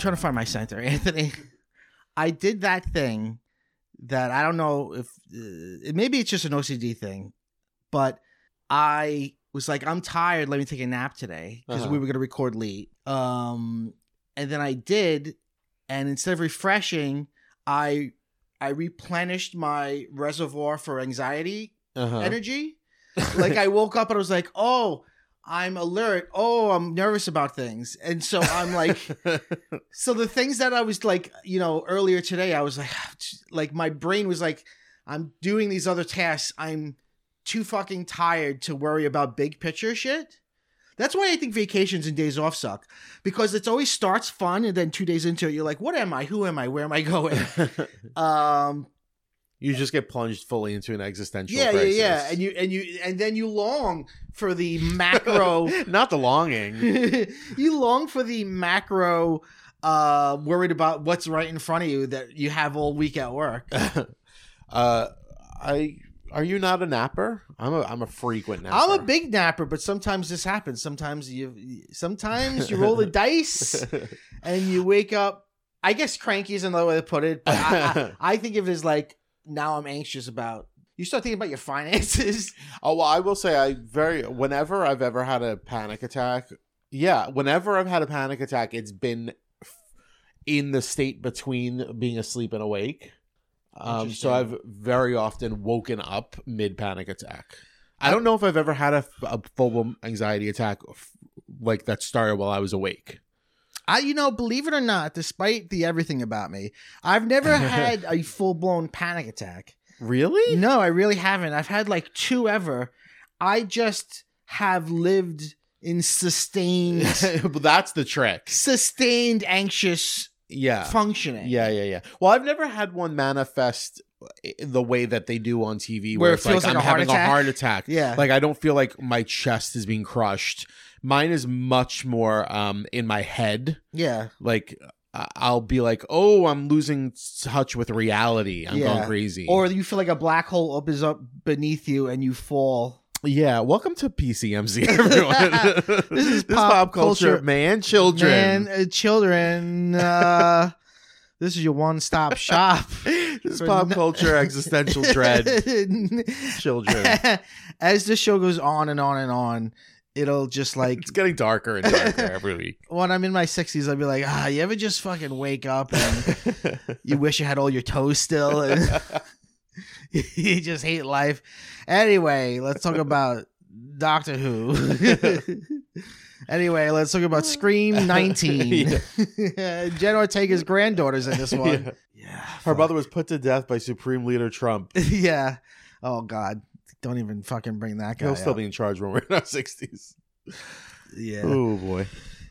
trying to find my center, Anthony. I did that thing that I don't know if maybe it's just an OCD thing, but I was like, I'm tired. Let me take a nap today because we were going to record late. And then I did, and instead of refreshing, I replenished my reservoir for anxiety energy. Like I woke up and I was like, oh, I'm alert. Oh, I'm nervous about things. And so I'm like, so the things that I was like, earlier today, I was like my brain was like, I'm doing these other tasks. I'm too fucking tired to worry about big picture shit. That's why I think vacations and days off suck, because it always starts fun. And then 2 days into it, you're like, what am I? Who am I? Where am I going? You just get plunged fully into an existential crisis. Yeah. And then you long for the macro. Not the longing. You long for the macro, worried about what's right in front of you that you have all week at work. Are you not a napper? I'm a frequent napper. I'm a big napper, but sometimes this happens. Sometimes you roll the dice and you wake up. I guess cranky is another way to put it, but I think of it as like, now I'm anxious about. You start thinking about your finances. Oh, well, I will say whenever I've ever had a panic attack, whenever I've had a panic attack, it's been in the state between being asleep and awake. So I've very often woken up mid panic attack. I don't know if I've ever had a full anxiety attack like that started while I was awake. Believe it or not, despite the everything about me, I've never had a full-blown panic attack. Really? No, I really haven't. I've had like 2 ever. I just have lived in sustained... That's the trick. Sustained anxious functioning. Yeah. Well, I've never had one manifest the way that they do on TV where it feels like I'm having a heart attack. Yeah. Like I don't feel like my chest is being crushed. Mine is much more in my head. Yeah. Like I'll be like, oh, I'm losing touch with reality. I'm going crazy. Or you feel like a black hole opens up beneath you and you fall. Yeah. Welcome to PCMZ, everyone. This is pop culture, man, children. Children. This is your one-stop shop. This is pop culture, existential dread. Children. As the show goes on and on and on, it'll just like... It's getting darker and darker every week. When I'm in my 60s, I'll be like, you ever just fucking wake up and you wish you had all your toes still and you just hate life. Anyway, let's talk about Doctor Who. Anyway, let's talk about Scream 19. Jen Ortega's granddaughter's in this one. Yeah. Her mother was put to death by Supreme Leader Trump. Yeah. Oh, God. Don't even fucking bring that guy He'll still up. be in charge when we're in our 60s. Yeah. Oh, boy.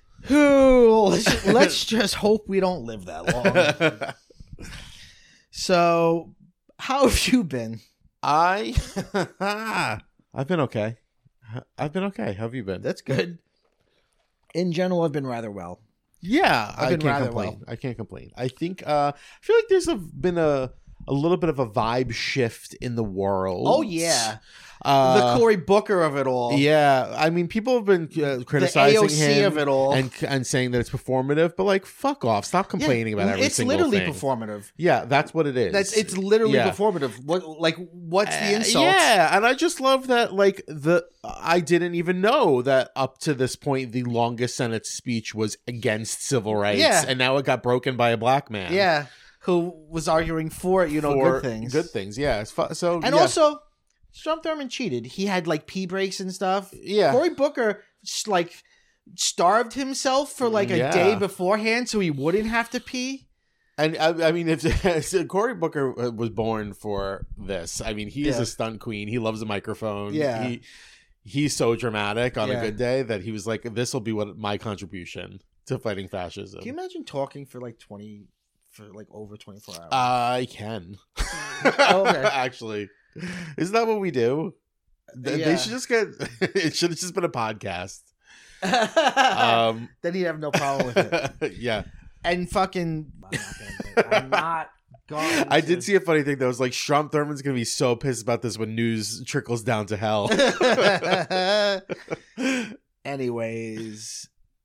Let's just hope we don't live that long. So, how have you been? I've been okay. How have you been? That's good. In general, I've been rather well. Yeah, I've been rather complain. well. I can't complain. I think I feel like there's been a little bit of a vibe shift in the world. Oh yeah, the Cory Booker of it all. Yeah, I mean, people have been criticizing the AOC him of it all, and saying that it's performative. But like, fuck off! Stop complaining about every single thing. It's literally performative. Yeah, that's what it is. It's literally performative. What's the insult? Yeah, and I just love that. Like I didn't even know that up to this point, the longest Senate speech was against civil rights, and now it got broken by a black man. Yeah. Who was arguing for good things. Good things, yeah. Also, Strom Thurmond cheated. He had like pee breaks and stuff. Yeah. Cory Booker like starved himself for like a day beforehand so he wouldn't have to pee. And I mean, if Cory Booker was born for this, I mean, he is a stunt queen. He loves a microphone. Yeah. He's so dramatic on a good day that he was like, this will be my contribution to fighting fascism. Can you imagine talking for like over 24 hours? I can. Okay. Actually, isn't that what we do? They should just it should have just been a podcast. Then he'd have no problem with it. Yeah. And fucking I'm not going I did see a funny thing that was like, Strom Thurmond's gonna be so pissed about this when news trickles down to hell. Anyways,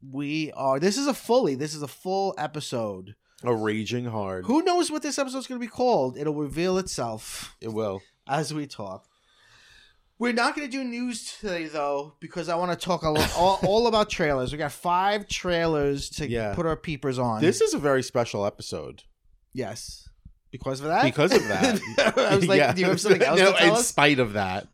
This is a full episode. A raging hard. Who knows what this episode's going to be called? It'll reveal itself. It will. As we talk. We're not going to do news today, though, because I want to talk all about trailers. We got 5 trailers to put our peepers on. This is a very special episode. Yes. Because of that? Because of that. I was like, do you have something else to tell us? In spite of that.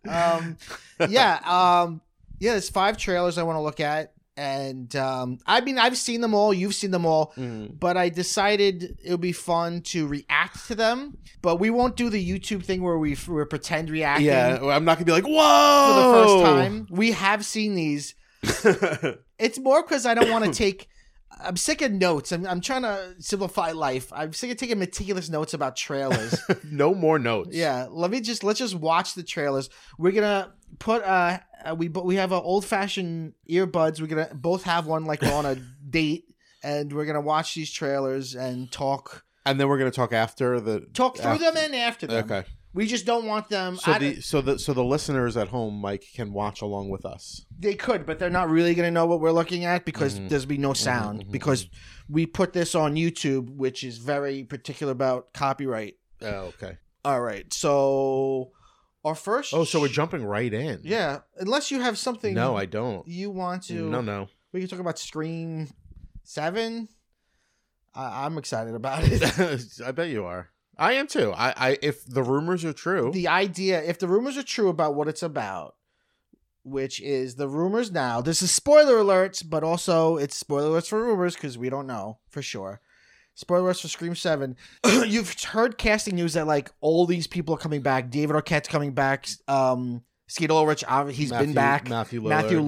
There's 5 trailers I want to look at. And I've seen them all. You've seen them all. But I decided it would be fun to react to them. But we won't do the YouTube thing where we're pretend reacting. Yeah, I'm not going to be like, whoa! For the first time. We have seen these. It's more because I don't want to take... I'm sick of notes. I'm trying to simplify life. I'm sick of taking meticulous notes about trailers. No more notes. Yeah, let's just watch the trailers. We're gonna put we have an old fashioned earbuds. We're gonna both have one like we're on a date, and we're gonna watch these trailers and talk. And then we're gonna talk after them and after them. Okay. We just don't want them. So the listeners at home, Mike, can watch along with us. They could, but they're not really going to know what we're looking at because there's be no sound because we put this on YouTube, which is very particular about copyright. Oh, okay. All right. So our first. Oh, so we're jumping right in. Yeah, unless you have something. No, I don't. You want to? No. We can talk about Scream 7. I'm excited about it. I bet you are. I am too. I if the rumors are true. If the rumors are true about what it's about, which is the rumors now. This is spoiler alerts, but also it's spoiler alerts for rumors because we don't know for sure. Spoiler alerts for Scream 7. You've heard casting news that like all these people are coming back. David Arquette's coming back. Skeet Ulrich, he's been back. Matthew Lillard.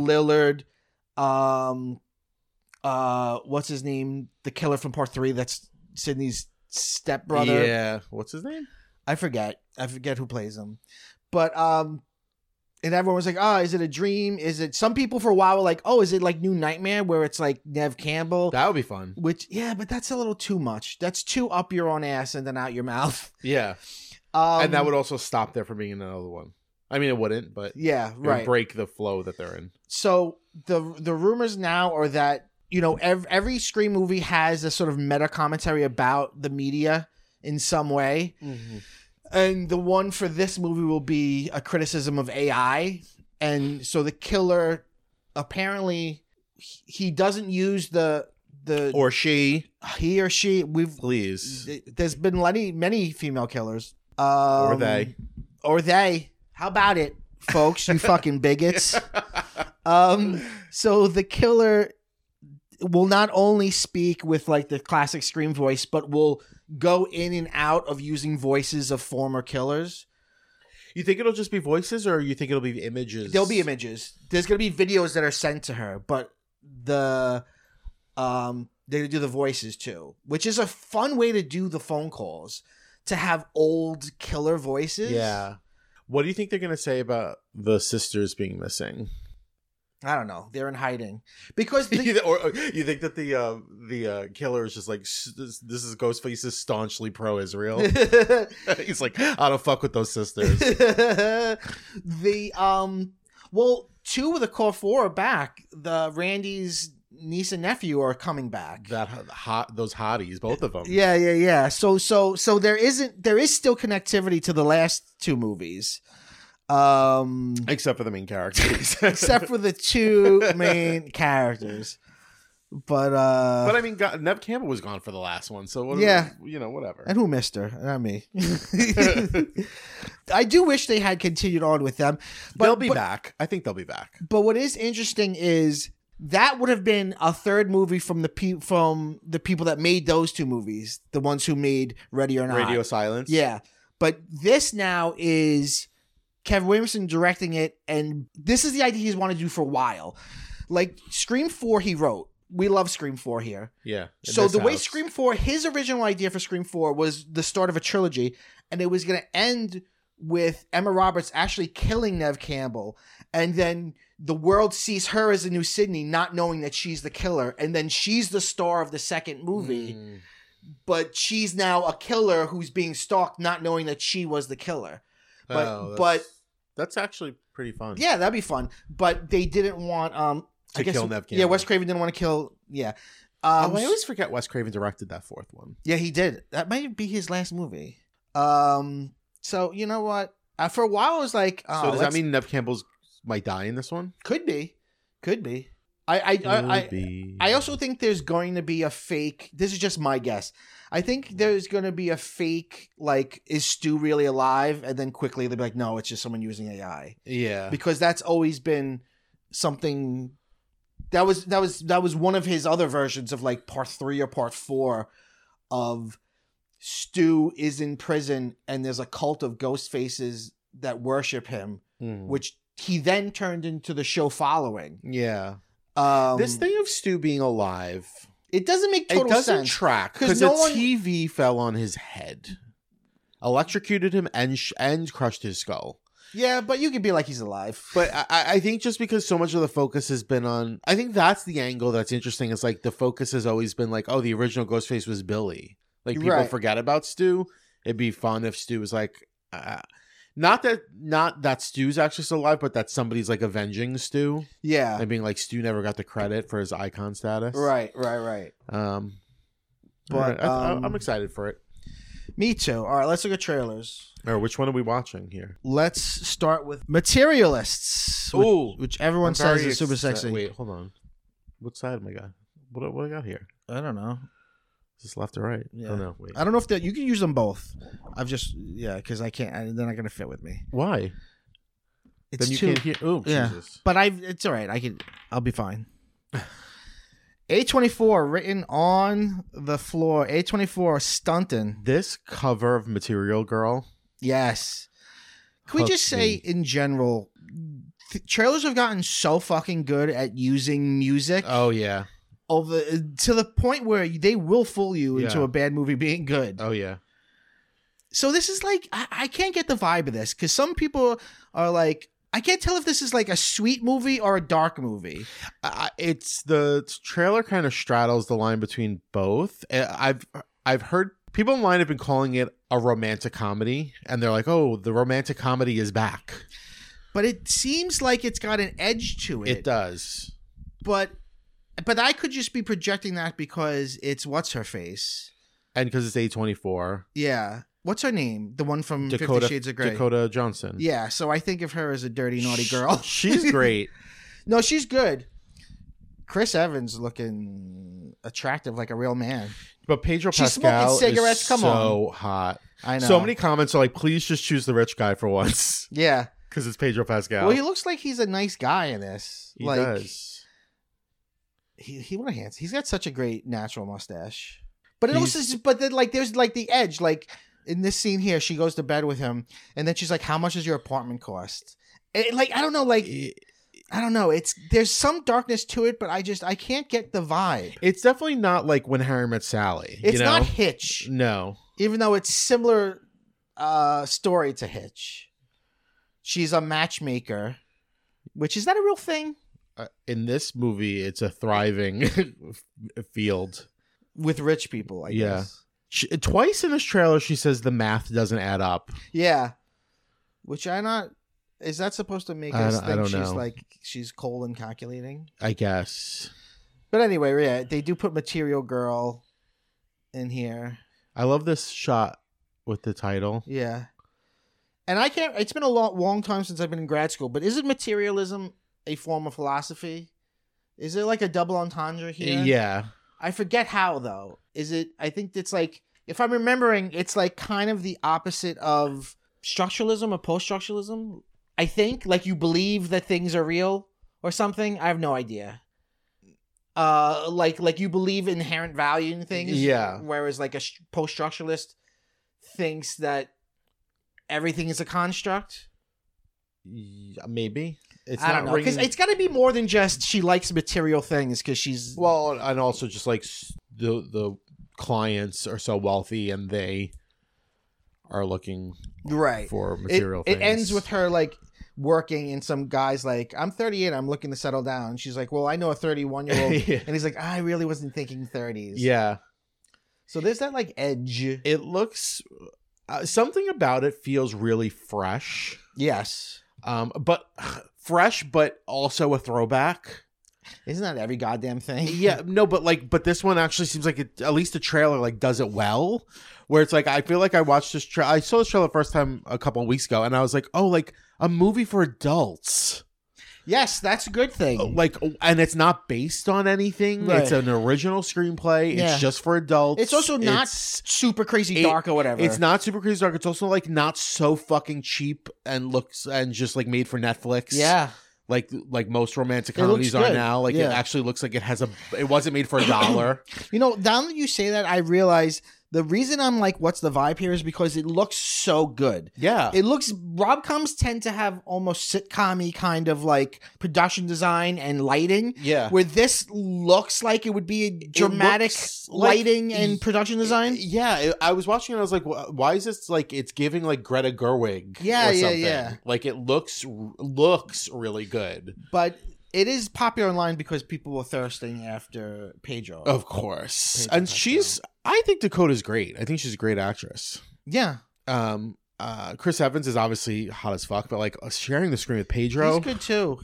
What's his name? The killer from Part 3. That's Sydney's stepbrother. Yeah. What's his name? I forget who plays him. But and everyone was like, is it a dream? Is it some people for a while were like, is it like New Nightmare where it's like Nev Campbell? That would be fun. But that's a little too much. That's too up your own ass and then out your mouth. Yeah. And that would also stop there from being another one. I mean, it wouldn't, but yeah, right. It would break the flow that they're in. So the rumors now are that every Scream movie has a sort of meta commentary about the media in some way. Mm-hmm. And the one for this movie will be a criticism of AI. And so the killer, apparently, he doesn't use the or she. He or she. Please. There's been many female killers. Or they. How about it, folks, you fucking bigots? So the killer will not only speak with like the classic Scream voice, but will go in and out of using voices of former killers. You think it'll just be voices, or you think it'll be images? There'll be images. There's gonna be videos that are sent to her, but they do the voices too, which is a fun way to do the phone calls, to have old killer voices. Yeah. What do you think they're gonna say about the sisters being missing? I don't know. They're in hiding because or you think that the killer is just like, this is Ghostface is staunchly pro-Israel. He's like, I don't fuck with those sisters. Well, 2 of the core 4 are back. The Randy's niece and nephew are coming back. Those hotties, both of them. Yeah. So there is still connectivity to the last 2 movies. Except for the main characters. Except for the 2 main characters. But I mean, Nev Campbell was gone for the last one, so whatever. And who missed her? Not me. I do wish they had continued on with them. But they'll be back. I think they'll be back. But what is interesting is that would have been a third movie from the people that made those 2 movies, the ones who made Ready or Not. Radio Silence. Yeah. But this now is Kevin Williamson directing it, and this is the idea he's wanted to do for a while. Like Scream 4 he wrote. We love Scream 4 here. Yeah. So the way Scream 4, his original idea for Scream 4 was the start of a trilogy, and it was going to end with Emma Roberts actually killing Nev Campbell, and then the world sees her as a new Sydney, not knowing that she's the killer, and then she's the star of the second movie, but she's now a killer who's being stalked, not knowing that she was the killer. But that's actually pretty fun. Yeah, that'd be fun. But they didn't want to kill Nev Campbell. Yeah, Wes Craven didn't want to kill. Yeah. I always forget Wes Craven directed that fourth one. Yeah, he did. That might be his last movie. So you know what? For a while, I was like, oh, so does that mean Nev Campbell's might die in this one? Could be. I also think there's going to be a fake. This is just my guess. I think there's going to be a fake, like, is Stu really alive? And then quickly they'll be like, no, it's just someone using AI. Yeah. Because that's always been something that was one of his other versions of like part 3 or part 4 of Stu is in prison and there's a cult of ghost faces that worship him, which he then turned into the show following. Yeah. This thing of Stu being alive, it doesn't make total sense. It doesn't track because TV fell on his head, electrocuted him, and crushed his skull. Yeah, but you could be like he's alive. But I think just because so much of the focus has been on, I think that's the angle that's interesting. It's like the focus has always been like, oh, the original Ghostface was Billy. Like people forget about Stu. It'd be fun if Stu was like, not that Stu's actually still alive, but that somebody's like avenging Stu. Yeah, and being like Stu never got the credit for his icon status. Right. But I'm excited for it. Me too. All right, let's look at trailers. Or which one are we watching here? Let's start with Materialists, which everyone says is super sexy. Wait, hold on. What side am I got? What I got here? I don't know. Is this left or right? Yeah. Oh, no, wait. I don't know if you can use them both. Because I can't. They're not going to fit with me. Why? It's then you too, can't hear. Oh, yeah. Jesus. But it's all right. I'll be fine. A24 written on the floor. A24 stunting. This cover of Material Girl. Yes. Can we just say in general, trailers have gotten so fucking good at using music. Oh yeah. To the point where they will fool you into a bad movie being good. Oh yeah. So this is like I can't get the vibe of this because some people are like, I can't tell if this is like a sweet movie or a dark movie. It's the trailer kind of straddles the line between both. I've heard people online have been calling it a romantic comedy, and they're like, "Oh, the romantic comedy is back." But it seems like it's got an edge to it. It does. But I could just be projecting that because it's what's her face, and because it's A24. Yeah. What's her name? The one from 50 Shades of Grey. Dakota Johnson. Yeah, so I think of her as a dirty, naughty girl. She's great. No, she's good. Chris Evans looking attractive like a real man. But Pedro Pascal cigarettes. is Come so hot. I know. So many comments are like, please just choose the rich guy for once. Yeah. Because it's Pedro Pascal. Well, he looks like he's a nice guy in this. He does. He's got such a great natural mustache. But it also, then like there's like the edge, like in this scene here, she goes to bed with him, and then she's like, "How much does your apartment cost?" Like I don't know, I don't know. There's some darkness to it, but I can't get the vibe. It's definitely not like When Harry Met Sally. It's not Hitch. No, even though it's similar story to Hitch. She's a matchmaker, which is that a real thing? In this movie, it's a thriving field with rich people. I guess. Twice in this trailer, she says the math doesn't add up. Yeah, which is that supposed to make us think she's cold and calculating? I guess. But anyway, yeah, they do put Material Girl in here. I love this shot with the title. Yeah, and I can't. It's been a long time since I've been in grad school, but isn't materialism a form of philosophy? Is it like a double entendre here? Yeah. I forget how, though. Is it? I think it's like, if I'm remembering, it's like kind of the opposite of structuralism or post-structuralism. I think, like, you believe that things are real or something. I have no idea. Like you believe inherent value in things. Yeah. Whereas like a post-structuralist thinks that everything is a construct. Maybe. I don't know, because it's got to be more than just she likes material things because she's and also just like the clients are so wealthy and they are looking for material things. It ends with her like working and some guy's like, I'm 38, I'm looking to settle down. She's like, well, I know a 31-year-old. And he's like, I really wasn't thinking 30s. Yeah. So there's that like edge. It looks something about it feels really fresh. Yes. But fresh, but also a throwback. Isn't that every goddamn thing? Yeah, no, but this one actually seems like it, at least the trailer like does it well. Where it's like I feel like I watched this I saw this trailer the first time a couple of weeks ago, and I was like, oh, like a movie for adults. Yes, that's a good thing. Like, and it's not based on anything. Right. It's an original screenplay. Yeah. It's just for adults. It's also not super crazy dark or whatever. It's not super crazy dark. It's also like not so fucking cheap and looks and just like made for Netflix. Yeah. Like most romantic comedies are now. Like it actually looks like it wasn't made for $1. You know, now that you say that, I realize the reason I'm like, what's the vibe here is because it looks so good. Yeah. It looks, rom-coms tend to have almost sitcom-y kind of like production design and lighting. Yeah. Where this looks like it would be a dramatic lighting and production design. Yeah. I was watching it and I was like, why is this like, it's giving like Greta Gerwig Yeah, or something. yeah. Like it looks really good. But it is popular online because people were thirsting after Pedro. Of course. Pedro And I think Dakota's great. I think she's a great actress. Yeah. Chris Evans is obviously hot as fuck, but like sharing the screen with Pedro. He's good too.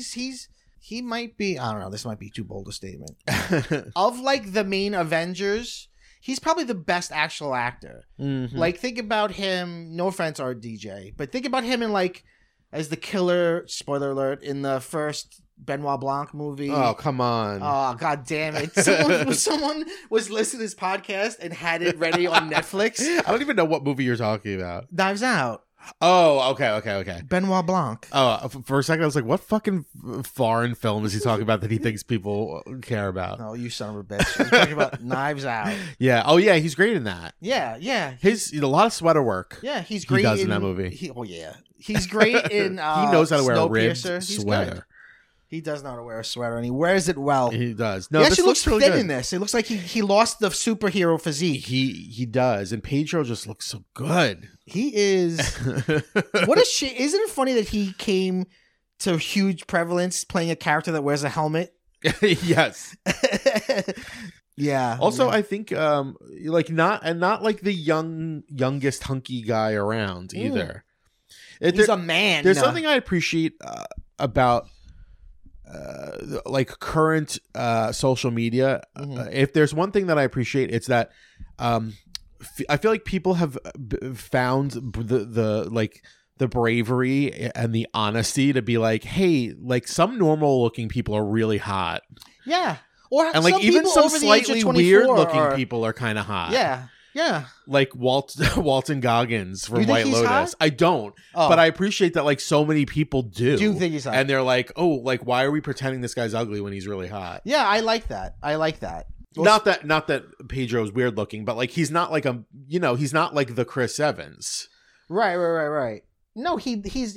He might be, I don't know, this might be too bold a statement. Of like the main Avengers, he's probably the best actual actor. Mm-hmm. Like think about him, no offense our DJ, but think about him in like as the killer, spoiler alert, in the first Benoit Blanc movie. Oh, come on. Oh, god damn it. Someone was listening to this podcast and had it ready on Netflix. I don't even know what movie you're talking about. Knives Out. Oh, okay. Benoit Blanc. Oh, for a second I was like, what fucking foreign film is he talking about that he thinks people care about? Oh, you son of a bitch. You're talking about Knives Out. Yeah. Oh, yeah, he's great in that. Yeah. A lot of sweater work. Yeah, he's great. He does in that movie. He's great in he knows how to wear a ribbed Snowpiercer. sweater. Good. He does know how to wear a sweater, and he wears it well. He does. No, he this actually looks really thin good. in this. It looks like he lost the superhero physique. He does, and Pedro just looks so good. He is. What a shit! Isn't it funny that he came to huge prevalence playing a character that wears a helmet? Yes. Yeah. Also, I think like not like the youngest hunky guy around either. He's a man. There's something I appreciate about like current social media. If there's one thing that I appreciate, it's that I feel like people have found the bravery and the honesty to be like, hey, like some normal looking people are really hot. Yeah. Or and like even some slightly weird looking people are kind of hot. Yeah. Like Walton Goggins from White Lotus. Hot? I don't, but I appreciate that like so many people do. Do you think he's hot? And they're like, oh, like why are we pretending this guy's ugly when he's really hot? Yeah, I like that. Not that Pedro's weird looking, but like he's not like he's not like the Chris Evans. Right. No, he's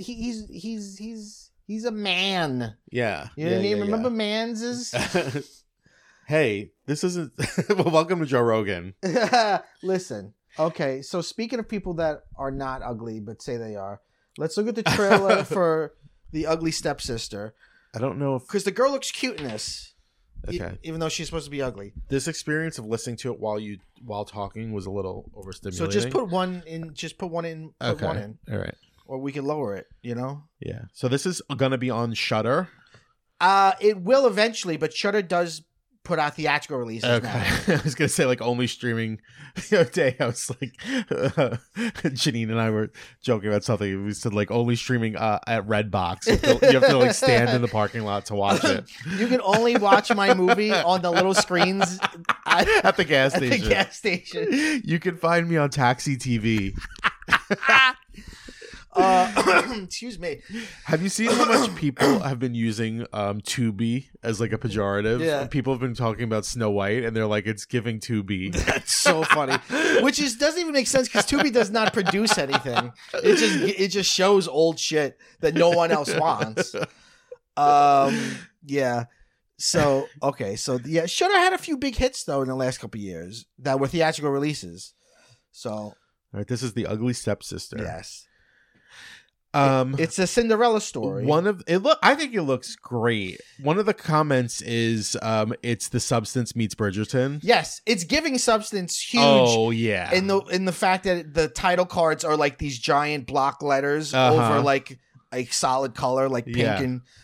a man. Yeah. You know what I mean? Remember Mans is Hey, this isn't well, welcome to Joe Rogan. Listen. Okay, so speaking of people that are not ugly but say they are, let's look at the trailer for The Ugly Stepsister. I don't know if because the girl looks cute in this. Okay. Even though she's supposed to be ugly. This experience of listening to it while talking was a little overstimulating. So just put one in. Put one in. All right. Or we can lower it. You know. Yeah. So this is gonna be on Shudder. It will eventually, but Shudder does put out theatrical releases now. I was gonna say like only streaming. The other day I was like, Janine and I were joking about something. We said like only streaming at Redbox. You have to like stand in the parking lot to watch it. You can only watch my movie on the little screens at the gas station. At the gas station. You can find me on Taxi TV. Excuse me. Have you seen how much people have been using Tubi as like a pejorative? Yeah. People have been talking about Snow White and they're like, it's giving Tubi. That's so funny. Which doesn't even make sense because Tubi does not produce anything. It just shows old shit that no one else wants. Yeah. So yeah, Shudder had a few big hits though in the last couple of years that were theatrical releases. So all right, this is The Ugly Stepsister. Yes. It's a Cinderella story. I think it looks great. One of the comments is it's The Substance meets Bridgerton. Yes, it's giving Substance huge. Oh yeah. In the fact that the title cards are like these giant block letters over like a solid color like pink and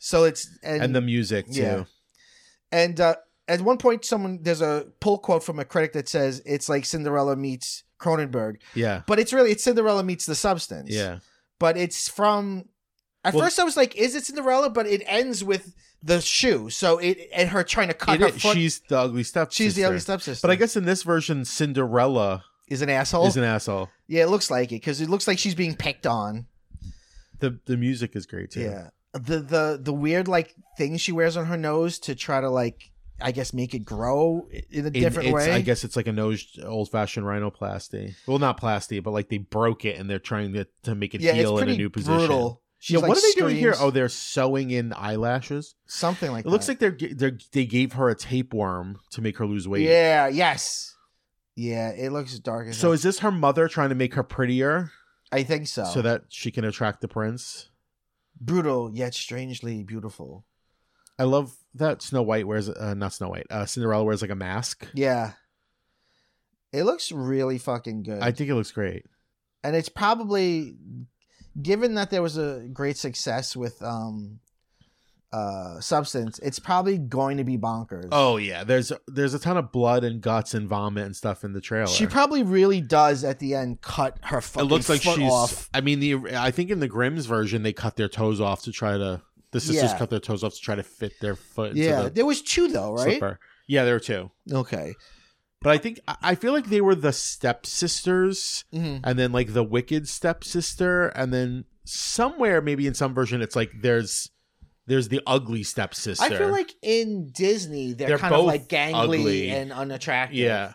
So it's and the music too. Yeah. And at one point, there's a pull quote from a critic that says it's like Cinderella meets Cronenberg. Yeah. But it's Cinderella meets The Substance. Yeah. But it's from. At first, I was like, "Is it Cinderella?" But it ends with the shoe. So and her trying to cut her foot. She's the ugly stepsister. She's the ugly stepsister. But I guess in this version, Cinderella is an asshole. Yeah, it looks like it because it looks like she's being picked on. The music is great too. Yeah. The weird like thing she wears on her nose to try to like I guess make it grow in a different way. I guess it's like an old fashioned rhinoplasty. Well, not plasty, but like they broke it and they're trying to make it heal in a new position. Brutal. Yeah, what are they doing here? Oh, they're sewing in eyelashes. Something like that. It looks like they gave her a tapeworm to make her lose weight. Yeah. Yes. Yeah. It looks dark. So is this her mother trying to make her prettier? I think so. So that she can attract the prince. Brutal yet strangely beautiful. I love that Snow White wears not Snow White. Cinderella wears like a mask. Yeah. It looks really fucking good. I think it looks great. And it's probably, given that there was a great success with Substance, it's probably going to be bonkers. Oh yeah, there's a ton of blood and guts and vomit and stuff in the trailer. She probably really does at the end cut her fucking foot off. I mean, I think in the Grimm's version they cut their toes off to try to. The sisters cut their toes off to try to fit their foot. Into there was 2 though, right? Slipper. Yeah, there were 2. Okay. But I feel like they were the stepsisters, and then like the wicked stepsister, and then somewhere maybe in some version it's like there's the ugly stepsister. I feel like in Disney they're kind of like gangly ugly and unattractive. Yeah.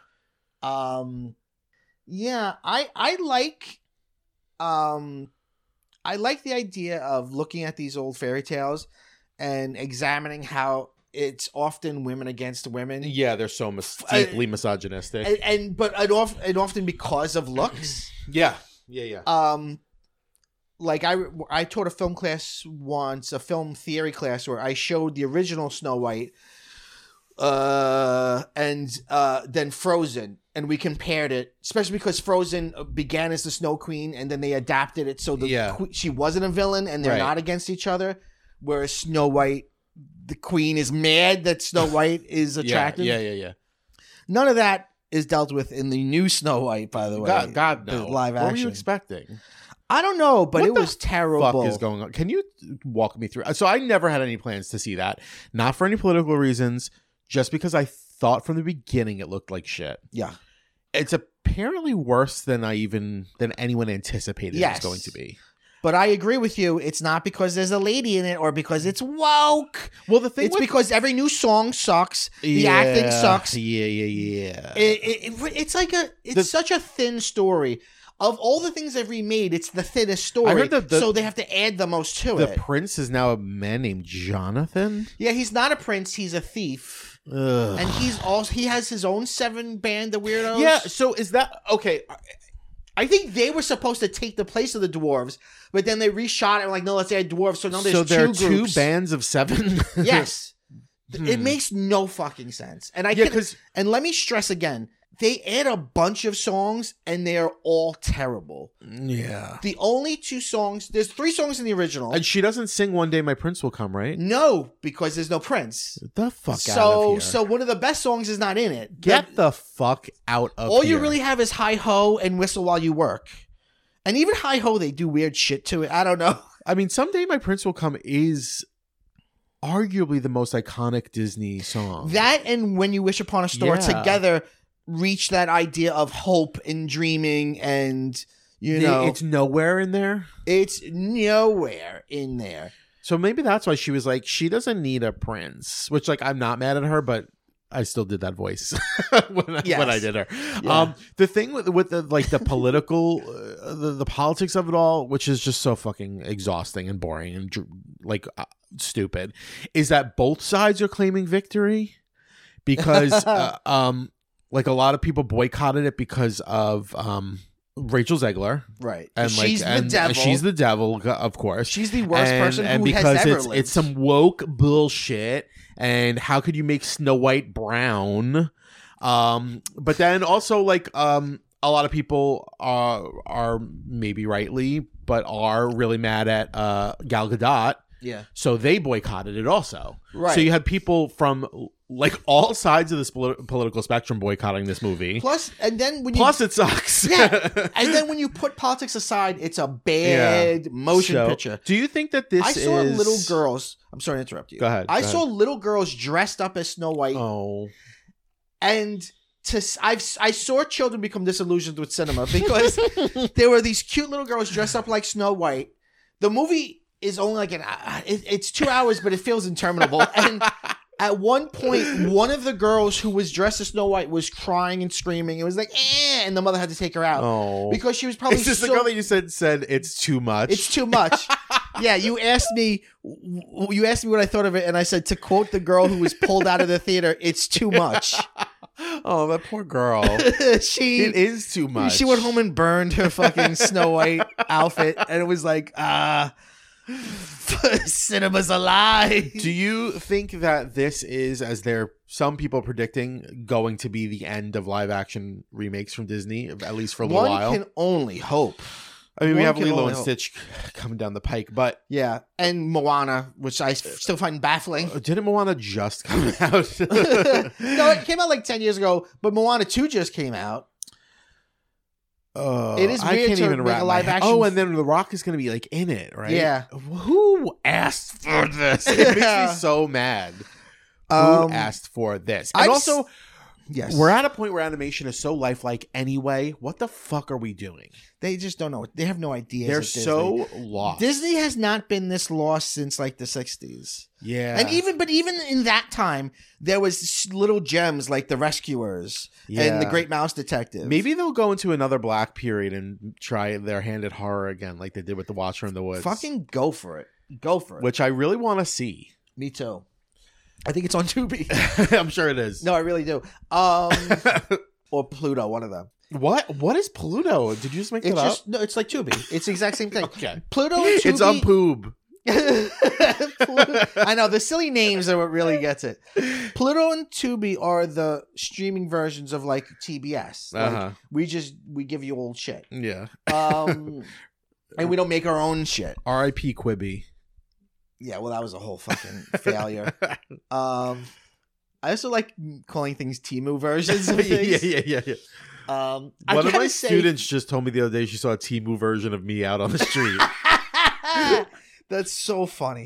Yeah, I like the idea of looking at these old fairy tales and examining how it's often women against women. Yeah, they're so deeply misogynistic, but often because of looks. Yeah. Like I taught a film class once, a film theory class, where I showed the original Snow White, and then Frozen, and we compared it, especially because Frozen began as the Snow Queen, and then they adapted it so she wasn't a villain, and they're not against each other. Whereas Snow White, the Queen is mad that Snow White is attractive. Yeah. None of that is dealt with in the new Snow White, by the way. God no. Live action. What were you expecting? I don't know, but it was terrible. What is going on? Can you walk me through? So I never had any plans to see that. Not for any political reasons, just because I thought from the beginning it looked like shit. Yeah. It's apparently worse than anyone anticipated it was going to be. But I agree with you. It's not because there's a lady in it or because it's woke. Well, the thing it's because every new song sucks. The acting sucks. Yeah. It's like such a thin story. Of all the things they've remade, it's the thinnest story. I heard so they have to add the most to it. The prince is now a man named Jonathan? Yeah, he's not a prince. He's a thief. Ugh. And he has his own 7 band of weirdos. Yeah, so is that... Okay. I think they were supposed to take the place of the dwarves, but then they reshot it and like, no, let's add dwarves. So now there's there are 2 groups. 2 bands of 7? Yes. It makes no fucking sense. And and let me stress again, they add a bunch of songs and they're all terrible. Yeah. The only 2 songs, there's 3 songs in the original. And she doesn't sing One Day My Prince Will Come, right? No, because there's no prince. Get the fuck out of here. So one of the best songs is not in it. Get the fuck out of all here. You really have is Hi Ho and Whistle While You Work. And even Hi Ho, they do weird shit to it. I don't know. I mean, Someday My Prince Will Come is arguably the most iconic Disney song. That and When You Wish Upon a Star together reach that idea of hope and dreaming, and it's nowhere in there. It's nowhere in there. So maybe that's why she was like, she doesn't need a prince, which like I'm not mad at her, but I still did that voice when I did her. Yeah. The thing with the like the political the politics of it all, which is just so fucking exhausting and boring and like stupid, is that both sides are claiming victory because like a lot of people boycotted it because of Rachel Zegler, right? And she's the devil. And she's the devil, of course. She's the worst person and who because has ever lived. It's some woke bullshit. And how could you make Snow White brown? But then also like a lot of people are maybe rightly, but are really mad at Gal Gadot. Yeah. So they boycotted it also. Right. So you had people from like all sides of this political spectrum boycotting this movie. Plus, and then when Plus, it sucks. Yeah. And then when you put politics aside, it's a bad motion picture. Do you think that this I saw little girls. I'm sorry to interrupt you. Go ahead. I saw little girls dressed up as Snow White. Oh. And I saw children become disillusioned with cinema because there were these cute little girls dressed up like Snow White. The movie is only like it's 2 hours, but it feels interminable. And at one point, one of the girls who was dressed as Snow White was crying and screaming. It was like, and the mother had to take her out. Oh. Because she was probably Is this the girl that you said it's too much? It's too much. Yeah, you asked me what I thought of it, and I said, to quote the girl who was pulled out of the theater, it's too much. Oh, that poor girl. It is too much. She went home and burned her fucking Snow White outfit, and it was like, cinema's a lie. Do you think that this is, as some people predicting, going to be the end of live action remakes from Disney, at least for a little while? One can only hope. I mean, we have Lilo and Stitch coming down the pike, but... Yeah, and Moana, which I still find baffling. Didn't Moana just come out? No, it came out like 10 years ago, but Moana 2 just came out. It is weird to make a live action. Oh, and then The Rock is going to be like in it, right? Yeah. Who asked for this? It makes me so mad. Who asked for this? And also... Yes. We're at a point where animation is so lifelike anyway. What the fuck are we doing? They just don't know. They have no idea. They're so lost. Disney has not been this lost since like the 60s. Yeah. And even in that time, there was little gems like The Rescuers and The Great Mouse Detective. Maybe they'll go into another black period and try their hand at horror again like they did with The Watcher in the Woods. Fucking go for it. Go for it. Which I really want to see. Me too. I think it's on Tubi. I'm sure it is. No, I really do. Or Pluto, one of them. What is Pluto? Did you just make it up? No, it's like Tubi. It's the exact same thing. Okay. Pluto and Tubi. It's on Poob. I know, the silly names are what really gets it. Pluto and Tubi are the streaming versions of like TBS. Like, we give you old shit. Yeah. And we don't make our own shit. R.I.P. Quibi. Yeah, well, that was a whole fucking failure. I also like calling things Temu versions of things. Yeah. One of my students just told me the other day she saw a Temu version of me out on the street. That's so funny.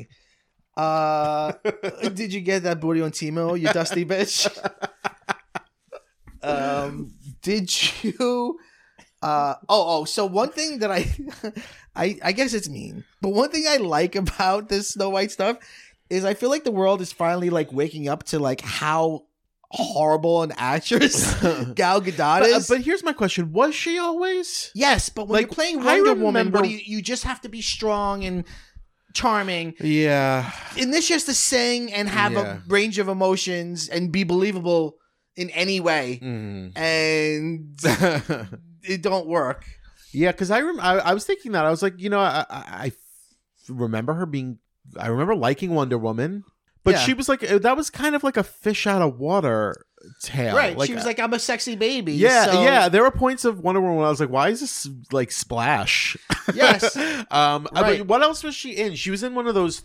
Did you get that booty on Temu, you dusty bitch? Did you... So one thing that I guess it's mean, but one thing I like about this Snow White stuff is I feel like the world is finally like waking up to like how horrible an actress Gal Gadot is. But here's my question: was she always? Yes, but when you're playing Wonder Woman, you just have to be strong and charming. Yeah. In this, she has to sing and have a range of emotions and be believable in any way, and it don't work. Yeah, because I was thinking that I was like, I remember her being. I remember liking Wonder Woman, but she was like, that was kind of like a fish out of water tale. Right. Like, she was like, I'm a sexy baby. Yeah, so. Yeah. There were points of Wonder Woman when I was like, why is this like Splash? Yes. But what else was she in? She was in one of those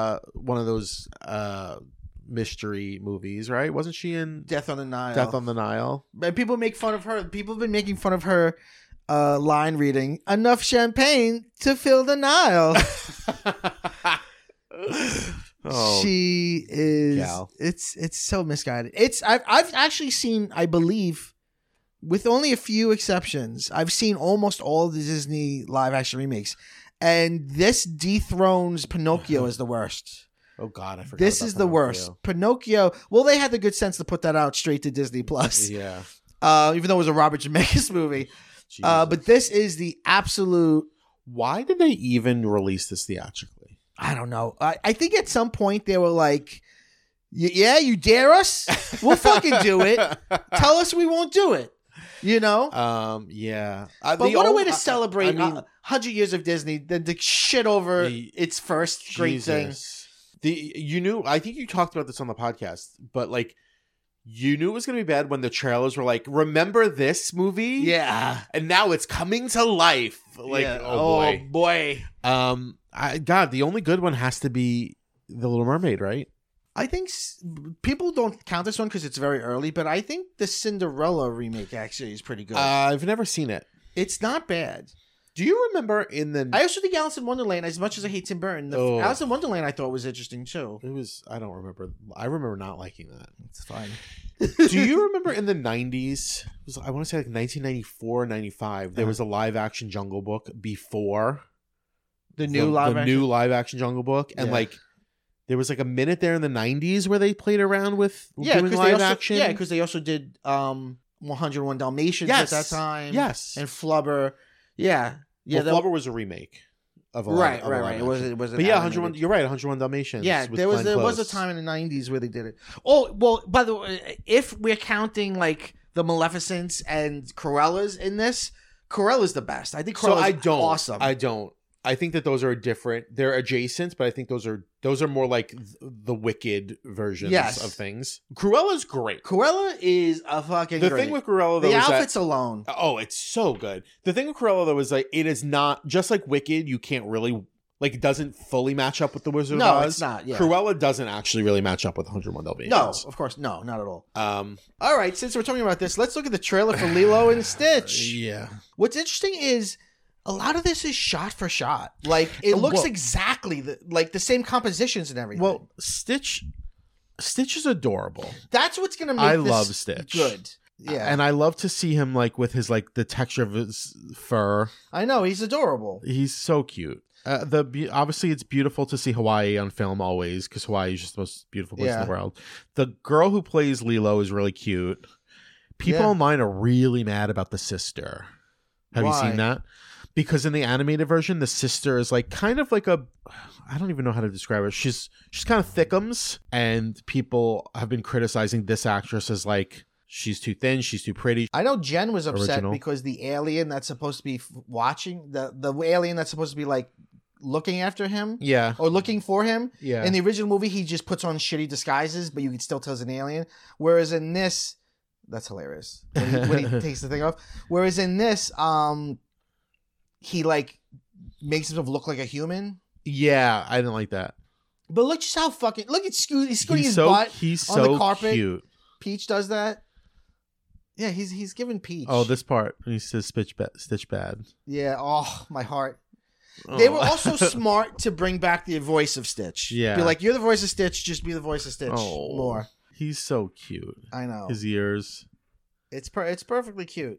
mystery movies, right? Wasn't she in Death on the Nile? Death on the Nile. But people make fun of her. People have been making fun of her line reading, enough champagne to fill the Nile. She is Gal. It's so misguided. I've actually seen, I believe, with only a few exceptions, I've seen almost all of the Disney live action remakes, and this dethrones Pinocchio as the worst. Oh God, I forgot. This is the worst. Pinocchio. Well, they had the good sense to put that out straight to Disney Plus. Yeah. Even though it was a Robert Zemeckis movie. But this is the absolute. Why did they even release this theatrically? I don't know. I think at some point they were like, "Yeah, you dare us? We'll fucking do it. Tell us we won't do it." You know? Yeah. But what a way to celebrate 100 years of Disney than to shit over its first great thing. I think you talked about this on the podcast, but like, you knew it was going to be bad when the trailers were like, remember this movie? Yeah. And now it's coming to life. Like, oh boy. God, the only good one has to be The Little Mermaid, right? I think people don't count this one because it's very early, but I think the Cinderella remake actually is pretty good. I've never seen it. It's not bad. Do you remember in the... I also think Alice in Wonderland, as much as I hate Tim Burton, Alice in Wonderland I thought was interesting too. It was... I don't remember. I remember not liking that. It's fine. Do you remember in the 90s, I want to say like 1994, 95, there was a live-action Jungle Book before the new live-action Jungle Book, and like there was like a minute there in the 90s where they played around with doing live action. Yeah, because they also did 101 Dalmatians at that time. Yes, and Flubber. Yeah, well, Flubber was a remake of a right. It was. But yeah, 101. You're right. 101 Dalmatians. Yeah, there was a time in the 90s where they did it. Oh well, by the way, if we're counting like the Maleficents and Cruella's in this, Cruella's the best. I think Cruella's awesome. I don't. I think that those are different. They're adjacent, but I think those are more like the Wicked versions of things. Cruella's great. Cruella is a fucking The thing with Cruella, though, the outfits alone. Oh, it's so good. The thing with Cruella, though, is like it is not just like Wicked. You can't really like it doesn't fully match up with the Wizard of Oz. No, it's not. Yeah. Cruella doesn't actually really match up with 101 Dalmatians. No, of course, no, not at all. All right, since we're talking about this, let's look at the trailer for Lilo and Stitch. Yeah. What's interesting is a lot of this is shot for shot. Like it looks exactly the same compositions and everything. Well, Stitch is adorable. That's what's gonna make this love Stitch. Good. Yeah, and I love to see him like with his like the texture of his fur. I know he's adorable. He's so cute. Obviously it's beautiful to see Hawaii on film always because Hawaii is just the most beautiful place in the world. The girl who plays Lilo is really cute. People online are really mad about the sister. Have you seen that? Because in the animated version, the sister is like kind of like I don't even know how to describe her. She's kind of thickums, and people have been criticizing this actress as like she's too thin, she's too pretty. I know Jen was upset because the alien that's supposed to be watching the alien that's supposed to be like looking after him, or looking for him. Yeah. In the original movie, he just puts on shitty disguises, but you can still tell it's an alien. Whereas in this, that's hilarious when he takes the thing off. Whereas in this, he like makes himself look like a human. Yeah, I didn't like that. But look just how fucking look at Scooty. He's scooting his butt he's on so the carpet. Cute. Peach does that. Yeah, he's giving Peach. Oh, this part he says Stitch bad. Yeah. Oh, my heart. Oh. They were also smart to bring back the voice of Stitch. Yeah. Be like, you're the voice of Stitch. Just be the voice of Stitch more. He's so cute. I know. His ears. It's perfectly cute.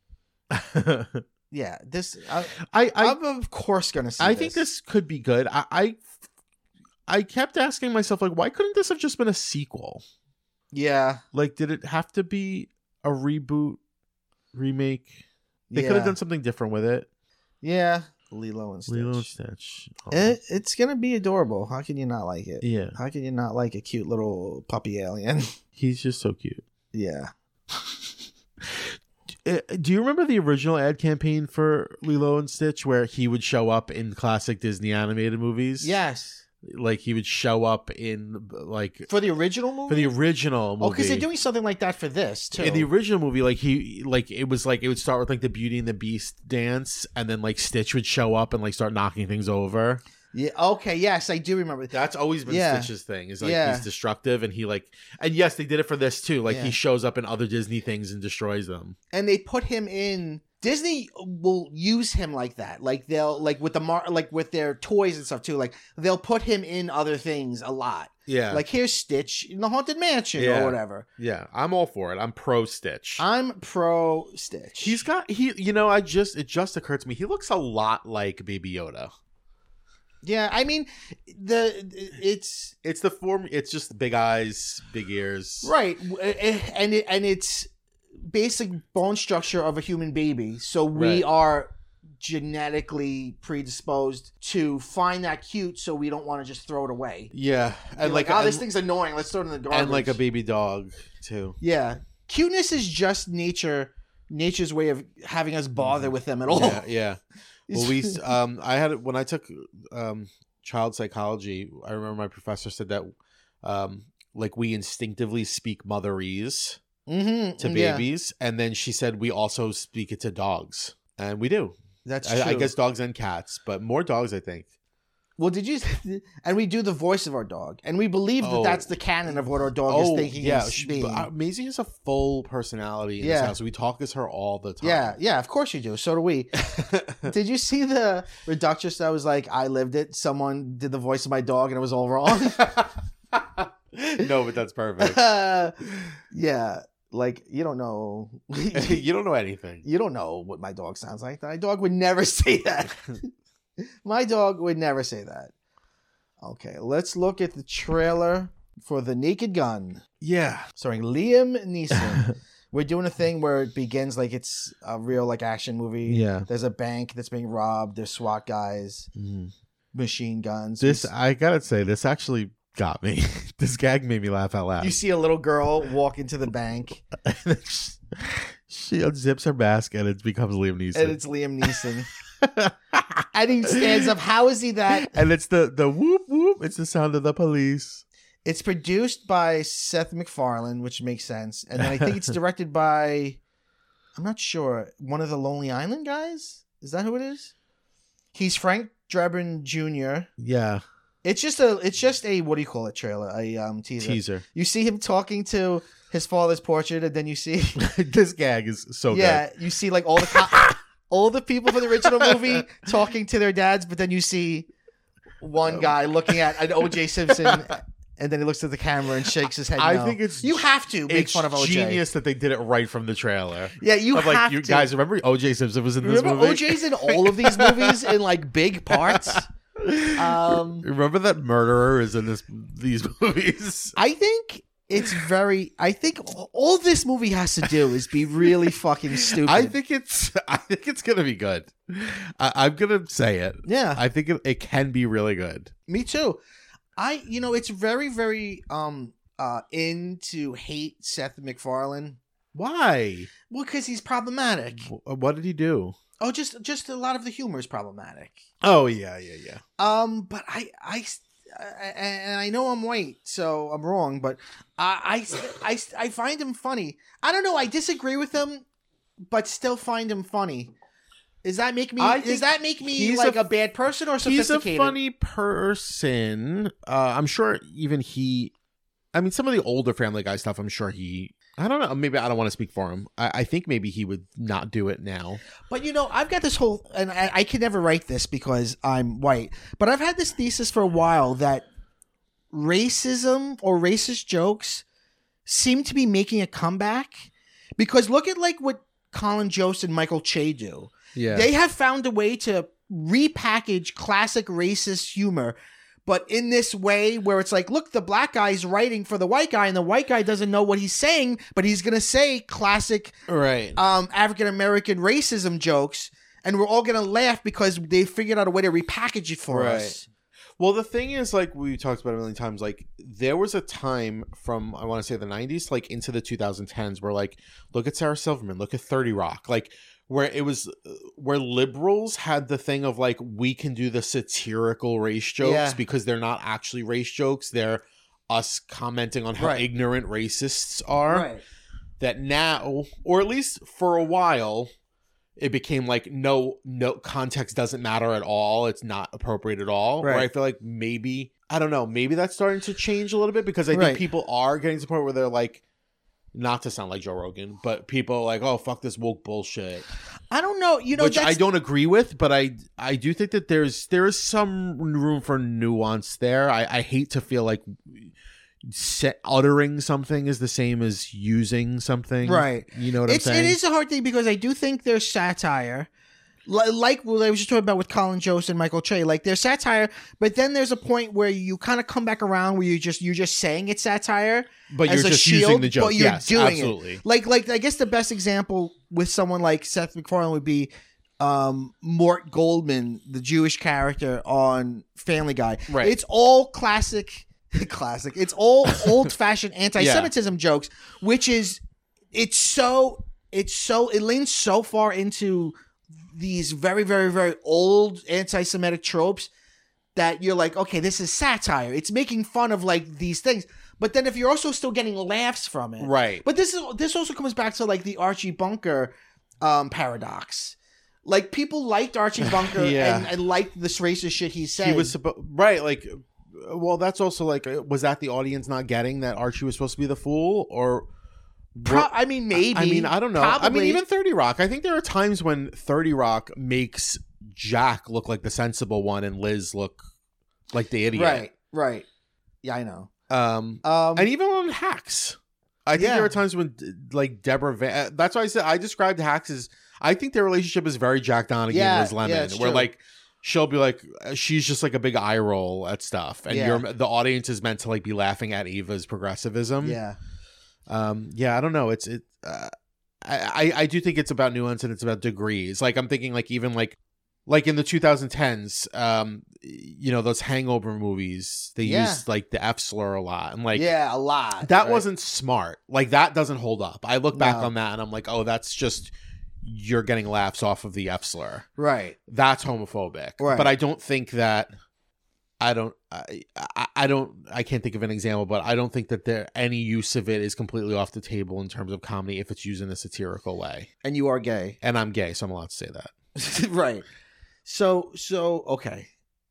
Yeah, this I'm of course gonna see. I think this could be good. I kept asking myself like, why couldn't this have just been a sequel? Yeah, like did it have to be a reboot, remake? They could have done something different with it. Yeah, Lilo and Stitch. Oh. It's gonna be adorable. How can you not like it? Yeah. How can you not like a cute little puppy alien? He's just so cute. Yeah. Do you remember the original ad campaign for Lilo and Stitch where he would show up in classic Disney animated movies? Yes. Like he would show up in like for the original movie? For the original movie. Oh, because they're doing something like that for this too. In the original movie, it would start with like the Beauty and the Beast dance, and then like Stitch would show up and like start knocking things over. Yeah. Okay. Yes, I do remember. That's always been Stitch's thing. Is like he's destructive, and he like, and yes, they did it for this too. Like he shows up in other Disney things and destroys them. And they put him in. Disney will use him like that. Like they'll like with with their toys and stuff too. Like they'll put him in other things a lot. Yeah. Like here's Stitch in the Haunted Mansion or whatever. Yeah, I'm all for it. I'm pro Stitch. I'm pro Stitch. It just occurred to me. He looks a lot like Baby Yoda. Yeah, I mean, it's the form. It's just the big eyes, big ears, right? And it's basic bone structure of a human baby. So we are genetically predisposed to find that cute. So we don't want to just throw it away. Yeah, and this thing's annoying. Let's throw it in the garbage. And like a baby dog too. Yeah, cuteness is just nature's way of having us bother with them at all. Yeah. Well, when I took child psychology, I remember my professor said that like we instinctively speak motherese to babies, and then she said we also speak it to dogs, and we do. That's true. I guess dogs and cats, but more dogs, I think. Well, did you? And we do the voice of our dog, and we believe that that's the canon of what our dog is thinking. Yeah, is being. Maisie has a full personality in this house. We talk as her all the time. Yeah, of course you do. So do we. Did you see the Reductress that was like, I lived it? Someone did the voice of my dog, and it was all wrong. No, but that's perfect. Yeah, like you don't know. You don't know anything. You don't know what my dog sounds like. My dog would never say that. My dog would never say that. Okay, let's look at the trailer for The Naked Gun. Yeah. Starring Liam Neeson. We're doing a thing where it begins like it's a real like action movie. Yeah. There's a bank that's being robbed. There's SWAT guys. Machine guns. I gotta say, this actually got me. This gag made me laugh out loud. You see a little girl walk into the bank. She unzips her mask and it becomes Liam Neeson. And it's Liam Neeson. And he stands up. How is he that? And it's the whoop whoop. It's the sound of the police. It's produced by Seth MacFarlane, which makes sense. And then I think it's directed by, I'm not sure, one of the Lonely Island guys? Is that who it is? He's Frank Drebin Jr. Yeah. It's just a what do you call it, trailer? A teaser. You see him talking to his father's portrait, and then you see this gag is so good. Yeah, you see like all the people from the original movie talking to their dads, but then you see one guy looking at an O.J. Simpson, and then he looks at the camera and shakes his head. I think it's you have to make fun of O.J. Genius that they did it right from the trailer. Yeah, you have you to. guys remember O.J. Simpson was in this movie? Remember O.J.'s in all of these movies in like big parts. Remember that murderer is in these movies. I think all this movie has to do is be really fucking stupid. I think it's gonna be good. I'm gonna say it. Yeah, I think it can be really good. Me too. It's very, very into hate Seth MacFarlane. Why? Well, because he's problematic. What did he do? Oh, just a lot of the humor is problematic. Oh yeah. But I know I'm white, so I'm wrong. But I find him funny. I don't know. I disagree with him, but still find him funny. Does that make me like a bad person or sophisticated? He's a funny person. I'm sure even some of the older Family Guy stuff, I'm sure I don't know. Maybe I don't want to speak for him. I think maybe he would not do it now. But, I've got this whole... And I can never write this because I'm white. But I've had this thesis for a while that racism or racist jokes seem to be making a comeback. Because look at like what Colin Jost and Michael Che do. Yeah. They have found a way to repackage classic racist humor, but in this way where it's like, look, the black guy's writing for the white guy and the white guy doesn't know what he's saying, but he's going to say classic African-American racism jokes, and we're all going to laugh because they figured out a way to repackage it for us. Well, the thing is, like we talked about a million times, like there was a time from, I want to say the 90s, like into the 2010s where like, look at Sarah Silverman, look at 30 Rock, like where liberals had the thing of like, we can do the satirical race jokes because they're not actually race jokes. They're us commenting on how ignorant racists are. Right. That now, or at least for a while, it became like, no context doesn't matter at all. It's not appropriate at all. Right. Where I feel like maybe, I don't know, maybe that's starting to change a little bit because I think people are getting to the point where they're like, not to sound like Joe Rogan, but people are like, oh, fuck this woke bullshit. I don't know, which I don't agree with, but I do think that there is some room for nuance there. I hate to feel like uttering something is the same as using something. Right. You know what I'm saying? It is a hard thing because I do think there's satire. Like what I was just talking about with Colin Jost and Michael Che, like there's satire, but then there's a point where you kind of come back around where you're just saying it's satire, but you're just using the joke. But you're doing absolutely. It. Like I guess the best example with someone like Seth MacFarlane would be Mort Goldman, the Jewish character on Family Guy. Right. It's all classic. It's all old-fashioned anti-Semitism jokes, which is it leans so far into these very, very, very old anti-Semitic tropes that you're like, okay, this is satire. It's making fun of like these things. But then if you're also still getting laughs from it. Right. But this also comes back to like the Archie Bunker paradox, Like, people liked Archie Bunker Yeah. and liked this racist shit he said. He was right, like, well, that's also like, was that the audience not getting that Archie was supposed to be the fool, or? I mean, maybe. I mean, I don't know. Probably. I mean, even 30 Rock. I think there are times when 30 Rock makes Jack look like the sensible one and Liz look like the idiot. Right. Yeah, I know. And even on Hacks, I think there are times when, like, Deborah that's why I said I described Hacks as, I think their relationship is very Jack Donaghy and Liz Lemon, where like she'll be like, she's just like a big eye roll at stuff, and the audience is meant to like be laughing at Eva's progressivism. Yeah. I don't know. I do think it's about nuance and it's about degrees. Like, I'm thinking like even like in the 2010s, those Hangover movies, they used like the F slur a lot, and like a lot. That wasn't smart. Like, that doesn't hold up. I look back on that and I'm like, oh, that's just, you're getting laughs off of the F slur. Right. That's homophobic. Right. But I don't think that. I can't think of an example, but I don't think that any use of it is completely off the table in terms of comedy if it's used in a satirical way. And you are gay. And I'm gay, so I'm allowed to say that. Right. So okay.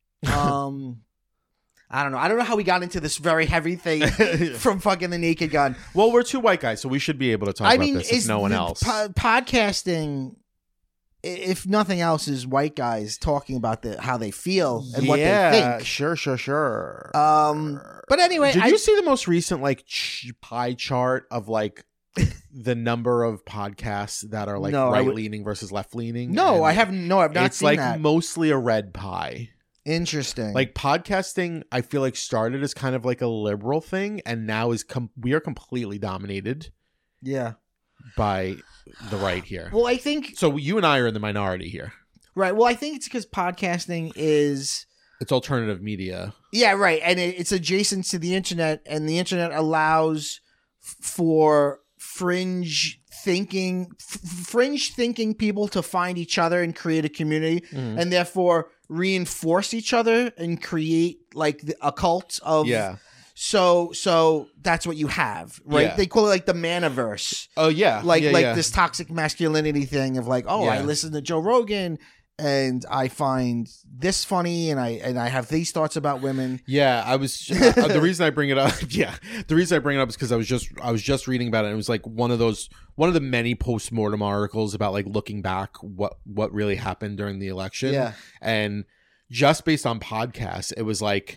I don't know. I don't know how we got into this very heavy thing from fucking The Naked Gun. Well, we're two white guys, so we should be able to talk about this if no one else. Podcasting, if nothing else, is white guys talking about how they feel and what they think. Sure. But anyway, did you see the most recent like pie chart of like the number of podcasts that are like right leaning versus left leaning? No, I haven't. No, I've not seen that. It's like mostly a red pie. Interesting. Like, podcasting, I feel like started as kind of like a liberal thing, and now we are completely dominated. Yeah. By the right here. Well, I think so. You and I are in the minority here, right? Well, I think it's because podcasting is alternative media. Yeah, right, and it's adjacent to the internet, and the internet allows for fringe thinking people to find each other and create a community, and therefore reinforce each other and create like a cult of So that's what you have, right? Yeah. They call it like the Manaverse. Oh yeah, like this toxic masculinity thing of like, I listen to Joe Rogan and I find this funny, and I have these thoughts about women. Yeah, I was the reason I bring it up. Yeah, the reason I bring it up is because I was just reading about it. And it was like one of the many post-mortem articles about like looking back what really happened during the election. Yeah, and just based on podcasts, it was like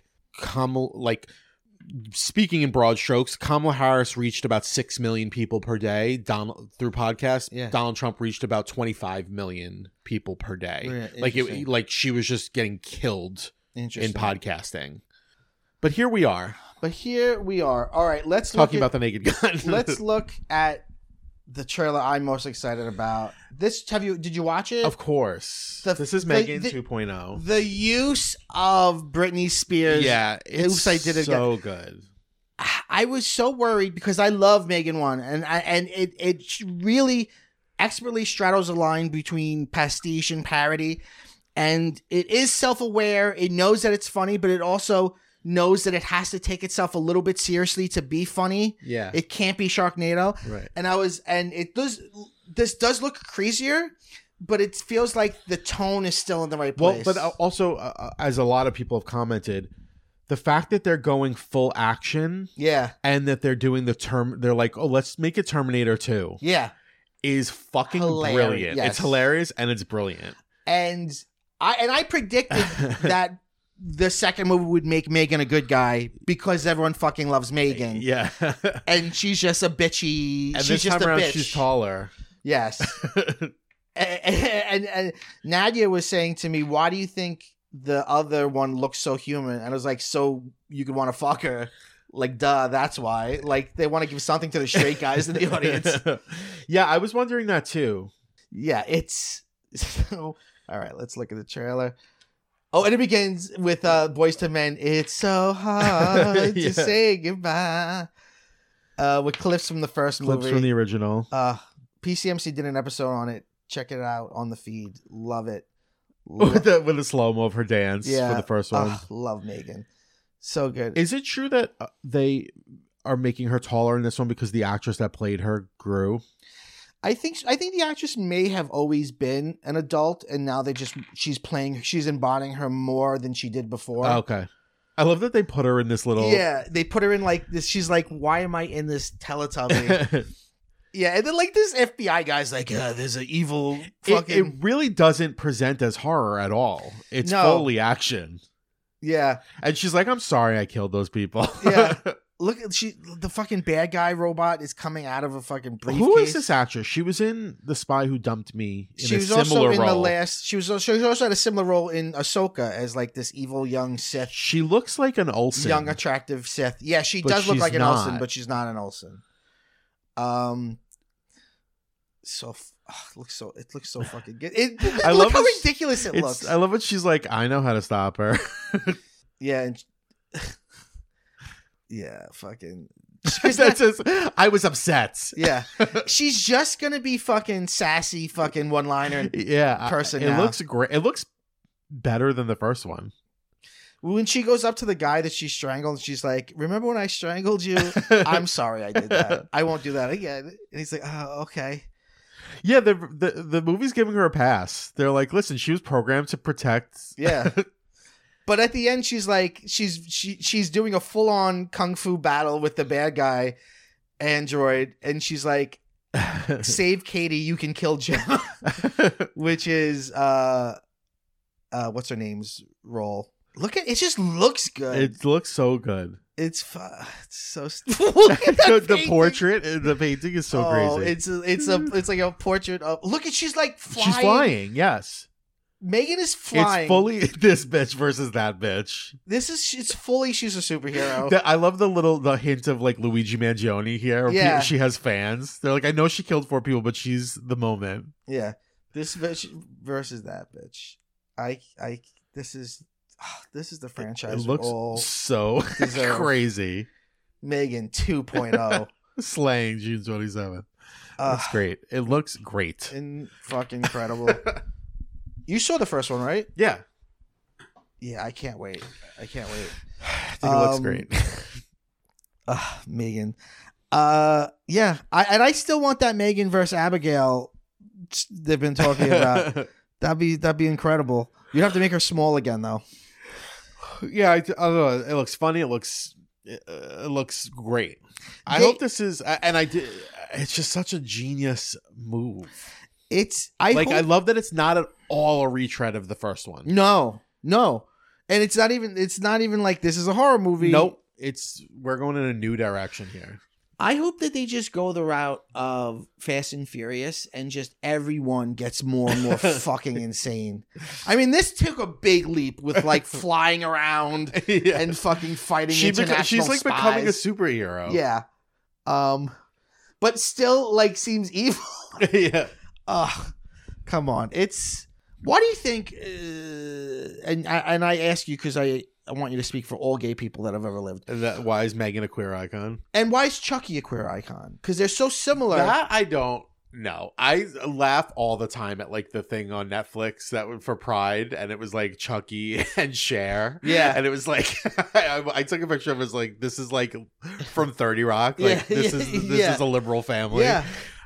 speaking in broad strokes, Kamala Harris reached about 6 million people per day through podcasts. Yeah. Donald Trump reached about 25 million people per day. Yeah, like she was just getting killed in podcasting. But here we are. All right, let's talking about The Naked Gun. Let's look at the trailer I'm most excited about. Did you watch it? Of course. This is Megan 2.0. The use of Britney Spears. Yeah, it's I did it so good. I was so worried because I love Megan 1, and it really expertly straddles a line between pastiche and parody, and it is self-aware. It knows that it's funny, but it also knows that it has to take itself a little bit seriously to be funny. Yeah. It can't be Sharknado. Right. This does look crazier, but it feels like the tone is still in the right place. Well, but also, as a lot of people have commented, the fact that they're going full action, and that they're doing they're like, oh, let's make it Terminator 2. Yeah. Is fucking brilliant. Yes. It's hilarious and it's brilliant. And I predicted that the second movie would make Megan a good guy because everyone fucking loves Megan. Yeah. And she's just a bitchy. And she's this time just a around, bitch. she's taller. Yes. and Nadia was saying to me, why do you think the other one looks so human? And I was like, so you could want to fuck her. Like, duh, that's why. Like, they want to give something to the straight guys in the audience. Yeah, I was wondering that too. Yeah, it's... So, all right, let's look at the trailer. Oh, and it begins with Boyz II Men. It's so hard to say goodbye. With clips from the first movie. Clips from the original. PCMC did an episode on it. Check it out on the feed. Love it. With the slow-mo of her dance for the first one. Love Megan. So good. Is it true that they are making her taller in this one because the actress that played her grew? I think the actress may have always been an adult, and now she's embodying her more than she did before. Okay. I love that they put her in this little. Yeah, they put her in like this. She's like, why am I in this Teletubby? Yeah, and then like this FBI guy's like, there's an evil fucking. It really doesn't present as horror at all. It's fully action. Yeah, and she's like, I'm sorry I killed those people. Yeah. Look, the fucking bad guy robot is coming out of a fucking briefcase. Who is this actress? She was in The Spy Who Dumped Me. She was also in the last. She also had a similar role in Ahsoka as like this evil young Sith. She looks like an Olsen. Young, attractive Sith. Yeah, she does look like an Olsen, but she's not an Olsen. It looks so fucking good. I love how ridiculous it looks. I love it. She's like, I know how to stop her. Yeah. And yeah, fucking. I was upset. Yeah, she's just gonna be fucking sassy, fucking one-liner. Yeah, person. It looks great. It looks better than the first one. When she goes up to the guy that she strangled, she's like, "Remember when I strangled you? I'm sorry, I did that. I won't do that again." And he's like, "Oh, okay." Yeah, the movie's giving her a pass. They're like, "Listen, she was programmed to protect." Yeah. But at the end, she's like, she's doing a full on kung fu battle with the bad guy android, and she's like, "Save Katie, you can kill Jim," which is what's her name's role. Look at it; just looks good. It looks so good. It's so. Look at the portrait, the painting is so crazy. It's like a portrait of. Look at she's like flying. She's flying. Yes. Megan is flying. It's fully this bitch versus that bitch. It's fully she's a superhero. I love the hint of like Luigi Mangione here. Yeah. She has fans. They're like, I know she killed 4 people, but she's the moment. Yeah. This bitch versus that bitch. This is the franchise. It looks so crazy. Megan 2.0. Slaying June 27th. That's great. It looks great. And fucking incredible. You saw the first one, right? Yeah. Yeah, I can't wait. I think it looks great. Megan. Yeah. I still want that Megan versus Abigail they've been talking about. That'd be incredible. You'd have to make her small again, though. Yeah, I don't know. It looks funny. It looks great. I hope this is, it's just such a genius move. I love that it's not at all a retread of the first one. No, and it's not even like this is a horror movie. Nope, we're going in a new direction here. I hope that they just go the route of Fast and Furious and just everyone gets more and more fucking insane. I mean, this took a big leap with like flying around and fucking fighting international She's like spies. Becoming a superhero. Yeah, but still like seems evil. Yeah. Come on. Why do you think, and I ask you because I want you to speak for all gay people that have ever lived. Why is Megan a queer icon? And why is Chucky a queer icon? Because they're so similar. That I don't know. I laugh all the time at like the thing on Netflix that was for Pride, and it was like Chucky and Cher. Yeah. And it was like, I took a picture of it, was like, this is like from 30 Rock. Like this is a liberal family. Yeah.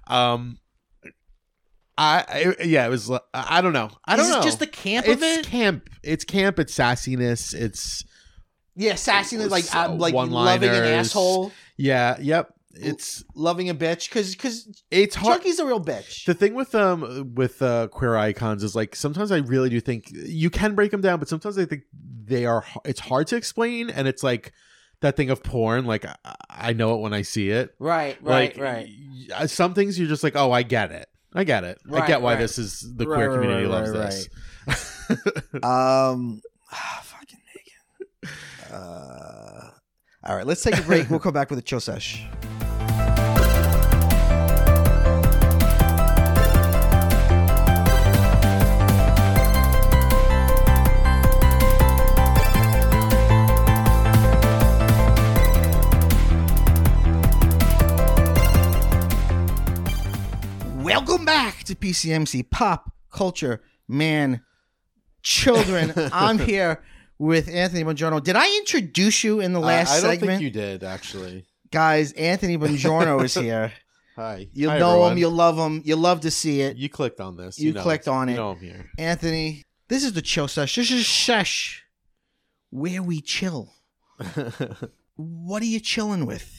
It was. I don't know. I don't know. It's just the camp of it. It's camp. It's sassiness. It's sassiness. Like loving an asshole. Yeah. Yep. It's loving a bitch because it's hard. Chucky's a real bitch. The thing with queer icons is like sometimes I really do think you can break them down, but sometimes I think it's hard to explain, and it's like that thing of porn. Like I know it when I see it. Right. Some things you're just like, oh, I get it. I get it. I get why this is the queer community loves this. Fucking Megan. All right, let's take a break. We'll come back with a chill sesh. Welcome back to PCMC, Pop Culture Man Children. I'm here with Anthony Bongiorno. Did I introduce you in the last segment? I don't think you did, actually. Guys, Anthony Bongiorno is here. Hi. You Hi, know everyone. him. You love him. You love to see it. You clicked on this. You clicked on it. You know I'm here. Anthony, this is the chill sesh. This is sesh where we chill. What are you chilling with?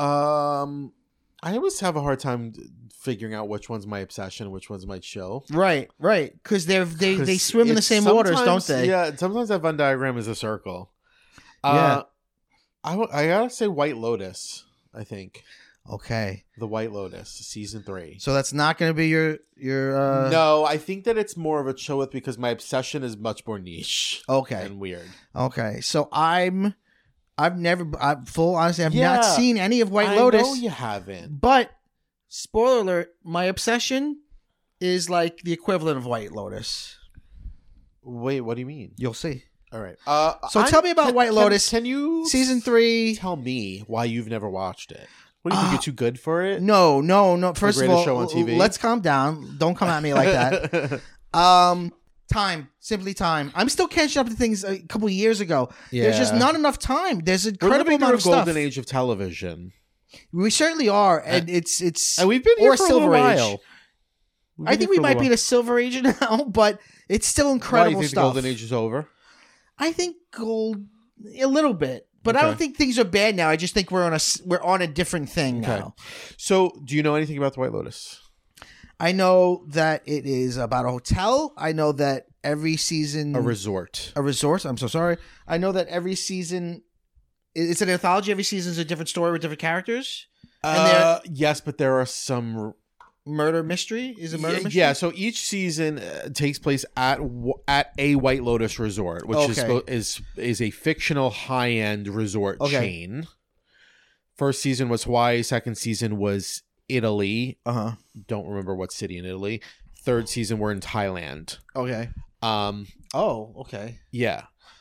I always have a hard time figuring out which one's my obsession, which one's my chill. Right. Because they 'Cause swim in the it's same waters, don't sometimes- they? Yeah, sometimes that Venn diagram is a circle. Yeah. I gotta say White Lotus, I think. Okay. The White Lotus, season 3. So that's not going to be your No, I think that it's more of a chill with because my obsession is much more niche Okay. and weird. Okay. So I've full honesty, I've Yeah, not seen any of White I Lotus. know you haven't. But spoiler alert, my obsession is like the equivalent of White Lotus. Wait, what do you mean? You'll see. All right. So tell me about White Lotus. Can you Season 3. tell me why you've never watched it? What do you think? You're too good for it? No. First of greatest all, show on TV? let's calm down. Don't come at me like that. Time. Simply time. I'm still catching up to things a couple of years ago. There's just not enough time. There's an We're incredible living amount through of a stuff. golden age of television, We certainly are, and it's and we've been here or for a Silver little Age. while. I think we might be in a Silver Age now, but it's still Why, incredible you think stuff. the golden age is over? I think gold a little bit, but I Okay. don't think things are bad now. I just think we're on a different thing Okay. now. So, do you know anything about the White Lotus? I know that it is about a hotel. I know that every season A resort. a resort. I'm so sorry. I know that every season it's an anthology. Every season is a different story with different characters. And Yes, but there are some. Murder mystery is a murder mystery. Yeah, so each season takes place at a White Lotus resort, which Okay. is a fictional high end resort Okay. chain. First season was Hawaii. Second season was Italy. Don't remember what city in Italy. Third season we're in Thailand. Okay. Oh, okay. Yeah.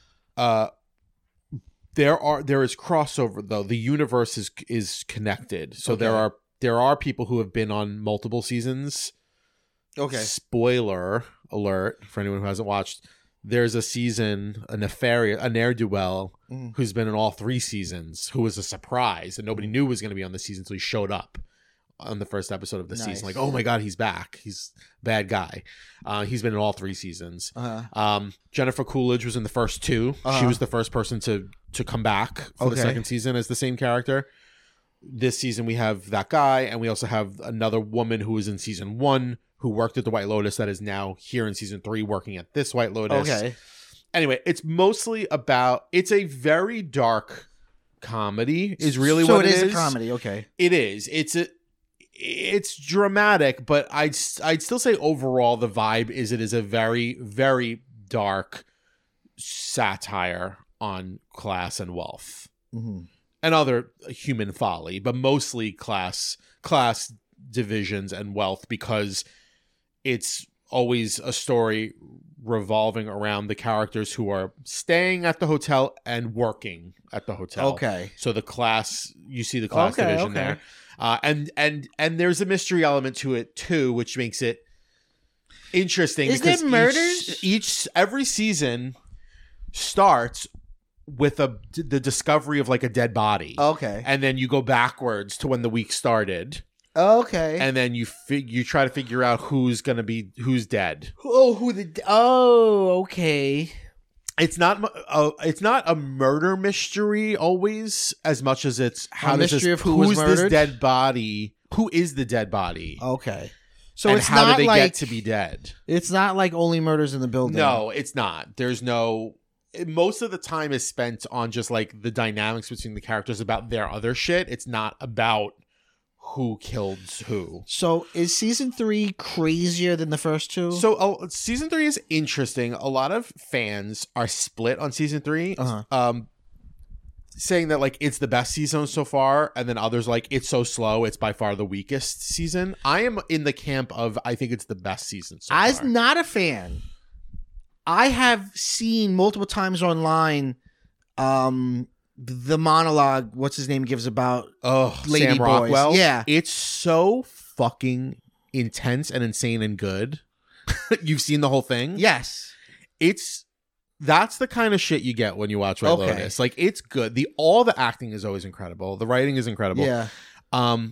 There is crossover though. The universe is connected. So Okay. there are people who have been on multiple seasons. Okay. Spoiler alert for anyone who hasn't watched. There's a season, a ne'er-do-well Mhm. who's been in all 3 seasons, who was a surprise and nobody knew was going to be on the season until he showed up on the first episode of the Nice. season. Like, oh my God, he's back. He's a bad guy. He's been in all 3 seasons. Jennifer Coolidge was in the first 2. She was the first person to come back for the Okay. second season as the same character. This season we have that guy, and we also have another woman who was in season 1 who worked at the White Lotus that is now here in season 3 working at this White Lotus. Okay. Anyway, it's mostly about, it's a very dark comedy is really so what it it is a comedy. Okay. It is. It's dramatic, but I'd still say overall the vibe is it is a very, very dark satire on class and wealth Mm-hmm. and other human folly, but mostly class divisions and wealth, because it's always a story revolving around the characters who are staying at the hotel and working at the hotel. Okay. So the class, you see the class division there. And there's a mystery element to it too, which makes it interesting. Is there because murders? Every season starts with the discovery of like a dead body. Okay. And then you go backwards to when the week started. Okay. And then you try to figure out who's dead. Okay. It's not a murder mystery always as much as it's mystery of who was who's murdered? this dead body? Who is the dead body? Okay. So And it's how not did they like get to be dead? it's not like Only Murders in the Building. No, it's not. There's no. Most of the time is spent on just like the dynamics between the characters about their other shit. It's not about who killed who. So is season 3 crazier than the first 2? So season 3 is interesting. A lot of fans are split on season 3, saying that like it's the best season so far, and then others like it's so slow, it's by far the weakest season. I am in the camp of I think it's the best season so As far. not a fan, I have seen multiple times online the monologue what's his name gives about Lady Sam Boys. Rockwell. Yeah. It's so fucking intense and insane and good. You've seen the whole thing? yes. That's the kind of shit you get when you watch White Lotus. Like, it's good. All the acting is always incredible. The writing is incredible. Yeah.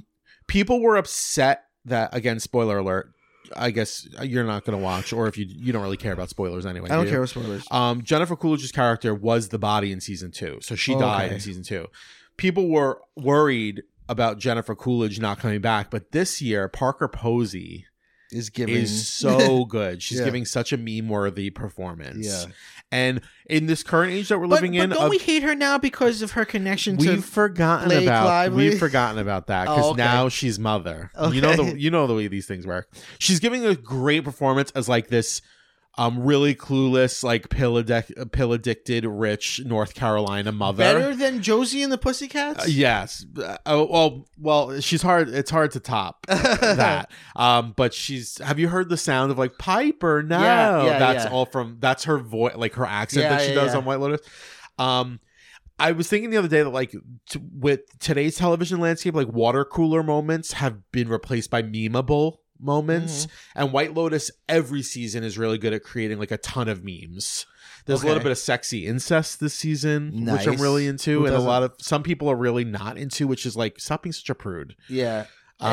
People were upset that, again, spoiler alert, I guess you're not going to watch, or if you don't really care about spoilers anyway. I don't care about spoilers. Jennifer Coolidge's character was the body in season 2, so she died in season 2. People were worried about Jennifer Coolidge not coming back, but this year Parker Posey is so good. She's giving such a meme-worthy performance. Yeah. And in this current age that we're living in, don't we hate her now because of her connection to we've forgotten Blake Lively? about that because now she's Mother. Okay. You know the way these things work. She's giving a great performance as like this really clueless, like pill addicted, rich North Carolina mother. Better than Josie and the Pussycats? Yes. Well, she's hard. It's hard to top that. But have you heard the sound of like Piper? No, that's her voice, like her accent that she does on White Lotus. I was thinking the other day that like with today's television landscape, like water cooler moments have been replaced by memeable moments, and White Lotus every season is really good at creating like a ton of memes. There's a little bit of sexy incest this season, which I'm really into, and some people are really not into, which is like, stop being such a prude. Yeah.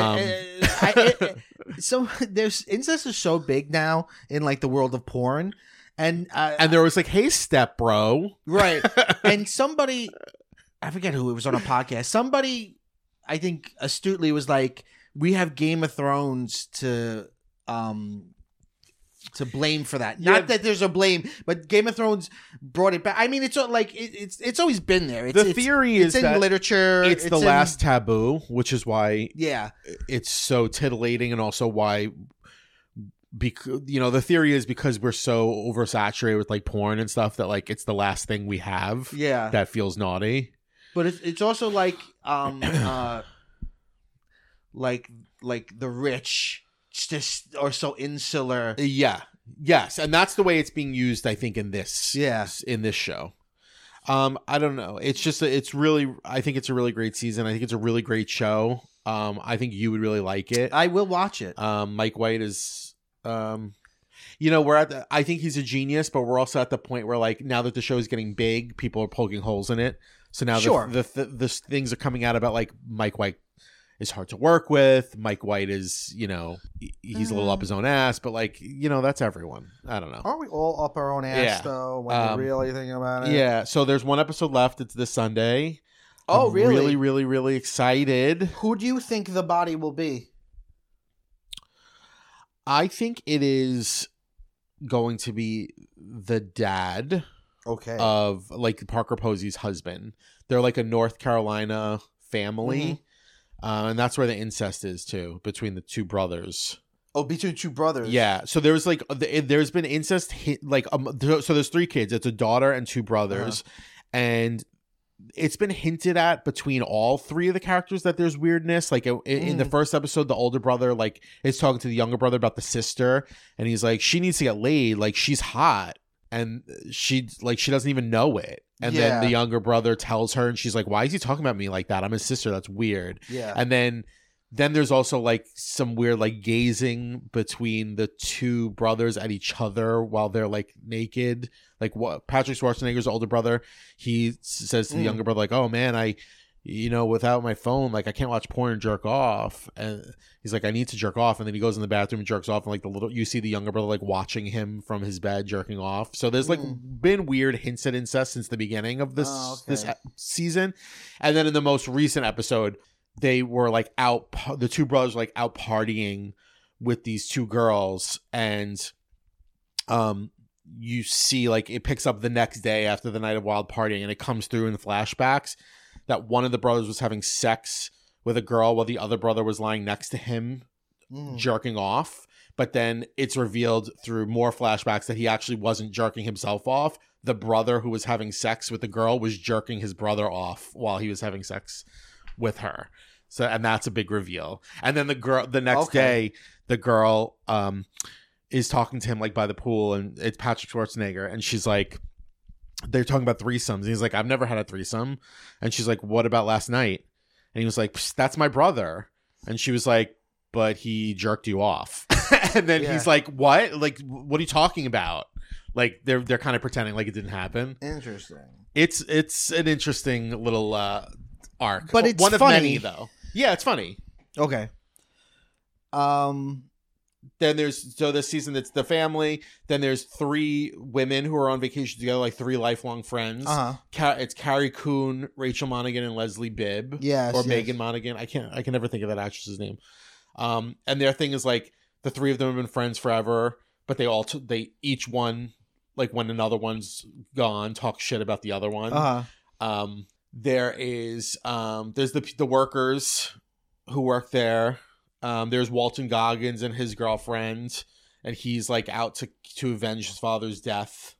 So there's incest is so big now in like the world of porn, and there was like, hey, step bro, right? And somebody, I forget who it was on a podcast. Somebody, I think astutely was like, we have Game of Thrones to blame for that. Not that there's a blame, but Game of Thrones brought it back. I mean, it's like it's always been there. The theory is in that literature. It's the last taboo, which is why it's so titillating, and also why, because the theory is because we're so oversaturated with like porn and stuff that like it's the last thing we have. That feels naughty. But it's also like like the rich just are so insular. Yes, and that's the way it's being used, I think, in this show. I don't know. It's just I think it's a really great season. I think it's a really great show. I think you would really like it. I will watch it. Mike White is I think he's a genius, but we're also at the point where like now that the show is getting big, people are poking holes in it. So now the things are coming out about like Mike White is hard to work with. Mike White is, he's a little up his own ass, but like, that's everyone. I don't know. Aren't we all up our own ass though when you really think about it? Yeah. So there's one episode left. It's this Sunday. Oh, I'm really? Really, really, really excited. Who do you think the body will be? I think it is going to be the dad of like Parker Posey's husband. They're like a North Carolina family. And that's where the incest is too, between the two brothers. Oh, between two brothers. Yeah. So there's like there's been incest so there's 3 kids. It's a daughter and 2 brothers, and it's been hinted at between all 3 of the characters that there's weirdness. Like in the first episode, the older brother like is talking to the younger brother about the sister, and he's like, she needs to get laid. Like she's hot, and she doesn't even know it. And then the younger brother tells her, and she's like, why is he talking about me like that? I'm his sister. That's weird. Yeah. And then there's also like some weird like gazing between the 2 brothers at each other while they're like naked. Like what Patrick Schwarzenegger's older brother, he says to the younger brother like, oh man, without my phone, like I can't watch porn and jerk off. And he's like, I need to jerk off. And then he goes in the bathroom and jerks off. And like you see the younger brother like watching him from his bed jerking off. So there's like been weird hints at incest since the beginning of this season. And then in the most recent episode, they were like the 2 brothers were like out partying with these 2 girls. And you see like it picks up the next day after the night of wild partying, and it comes through in the flashbacks that one of the brothers was having sex with a girl while the other brother was lying next to him jerking off. But then it's revealed through more flashbacks that he actually wasn't jerking himself off. The brother who was having sex with the girl was jerking his brother off while he was having sex with her. So, and that's a big reveal. And then the next day, the girl is talking to him like by the pool, and it's Patrick Schwarzenegger, and she's like, they're talking about threesomes. And he's like, I've never had a threesome. And she's like, what about last night? And he was like, that's my brother. And she was like, but he jerked you off. And then he's like, what? Like, what are you talking about? Like, they're kind of pretending like it didn't happen. Interesting. It's an interesting little arc. But it's one funny. of many, though. Yeah, it's funny. Okay. Then there's this season it's the family. Then there's 3 women who are on vacation together, like 3 lifelong friends. It's Carrie Coon, Rachel Monaghan, and Leslie Bibb. Yes, or Megan Monaghan. I can never think of that actress's name. And their thing is like the 3 of them have been friends forever, but they each one, like when another one's gone, talk shit about the other one. There's the workers who work there. There's Walton Goggins and his girlfriend, and he's like out to avenge his father's death.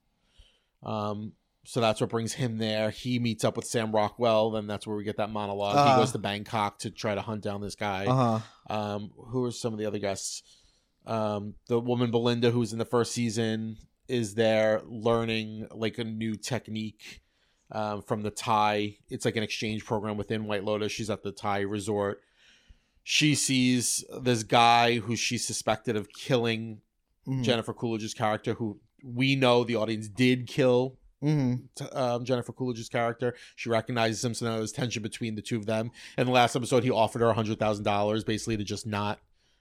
So that's what brings him there. He meets up with Sam Rockwell, then that's where we get that monologue. He goes to Bangkok to try to hunt down this guy. Who are some of the other guests? The woman Belinda, who's in the first season, is there learning like a new technique from the Thai. It's like an exchange program within White Lotus. She's at the Thai resort. She sees this guy who she's suspected of killing Jennifer Coolidge's character, who we know the audience did kill Jennifer Coolidge's character. She recognizes him, so now there's tension between the two of them. In the last episode, he offered her $100,000 basically to just not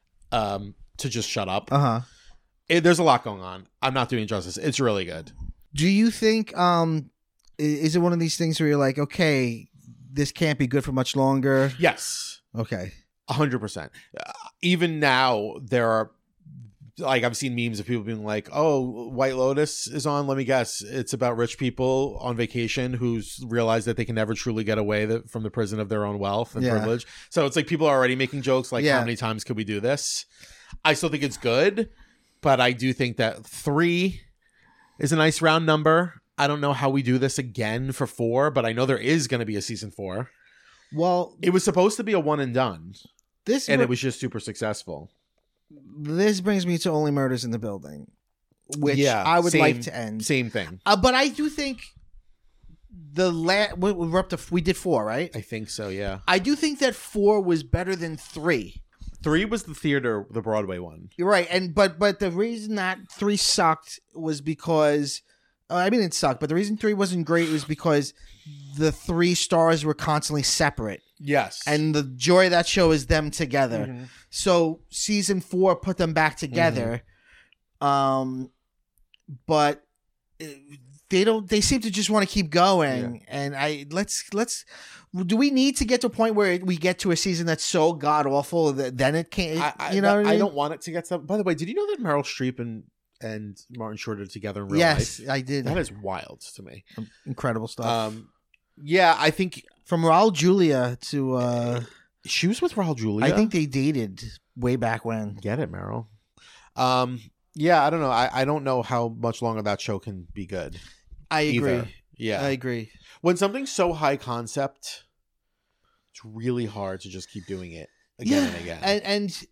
to just shut up. There's a lot going on. I'm not doing justice. It's really good. Do you think is it one of these things where you're like, okay, this can't be good for much longer? Yes. Okay. 100%. Even now, there are, like, I've seen memes of people being like, oh, White Lotus is on. Let me guess. It's about rich people on vacation who realize that they can never truly get away from the prison of their own wealth and privilege. So it's like people are already making jokes like, how many times could we do this? I still think it's good, but I do think that 3 is a nice round number. I don't know how we do this again for 4, but I know there is going to be a season 4. Well, it was supposed to be a one and done. It was just super successful. This brings me to Only Murders in the Building, which I would like to end. Same thing. But I do think we're up to, we did 4, right? I think so, yeah. I do think that 4 was better than 3. 3 was the Broadway one. You're right. But the reason that 3 sucked was because, I mean, it sucked, but the reason 3 wasn't great was because the 3 stars were constantly separate. Yes. And the joy of that show is them together. So season 4 put them back together. But they seem to just want to keep going. And let's do we need to get to a point where we get to a season that's so god awful that then it can't, I don't want it to get to. By the way, did you know that Meryl Streep and Martin Short are together in real life? Yes, I did. That is wild to me. Incredible stuff. Yeah, I think from Raul Julia to she was with Raul Julia. I think they dated way back when. Get it, Meryl. Yeah, I don't know. I don't know how much longer that show can be good. I agree. Either. Yeah, I agree. When something's so high concept, it's really hard to just keep doing it again and again. And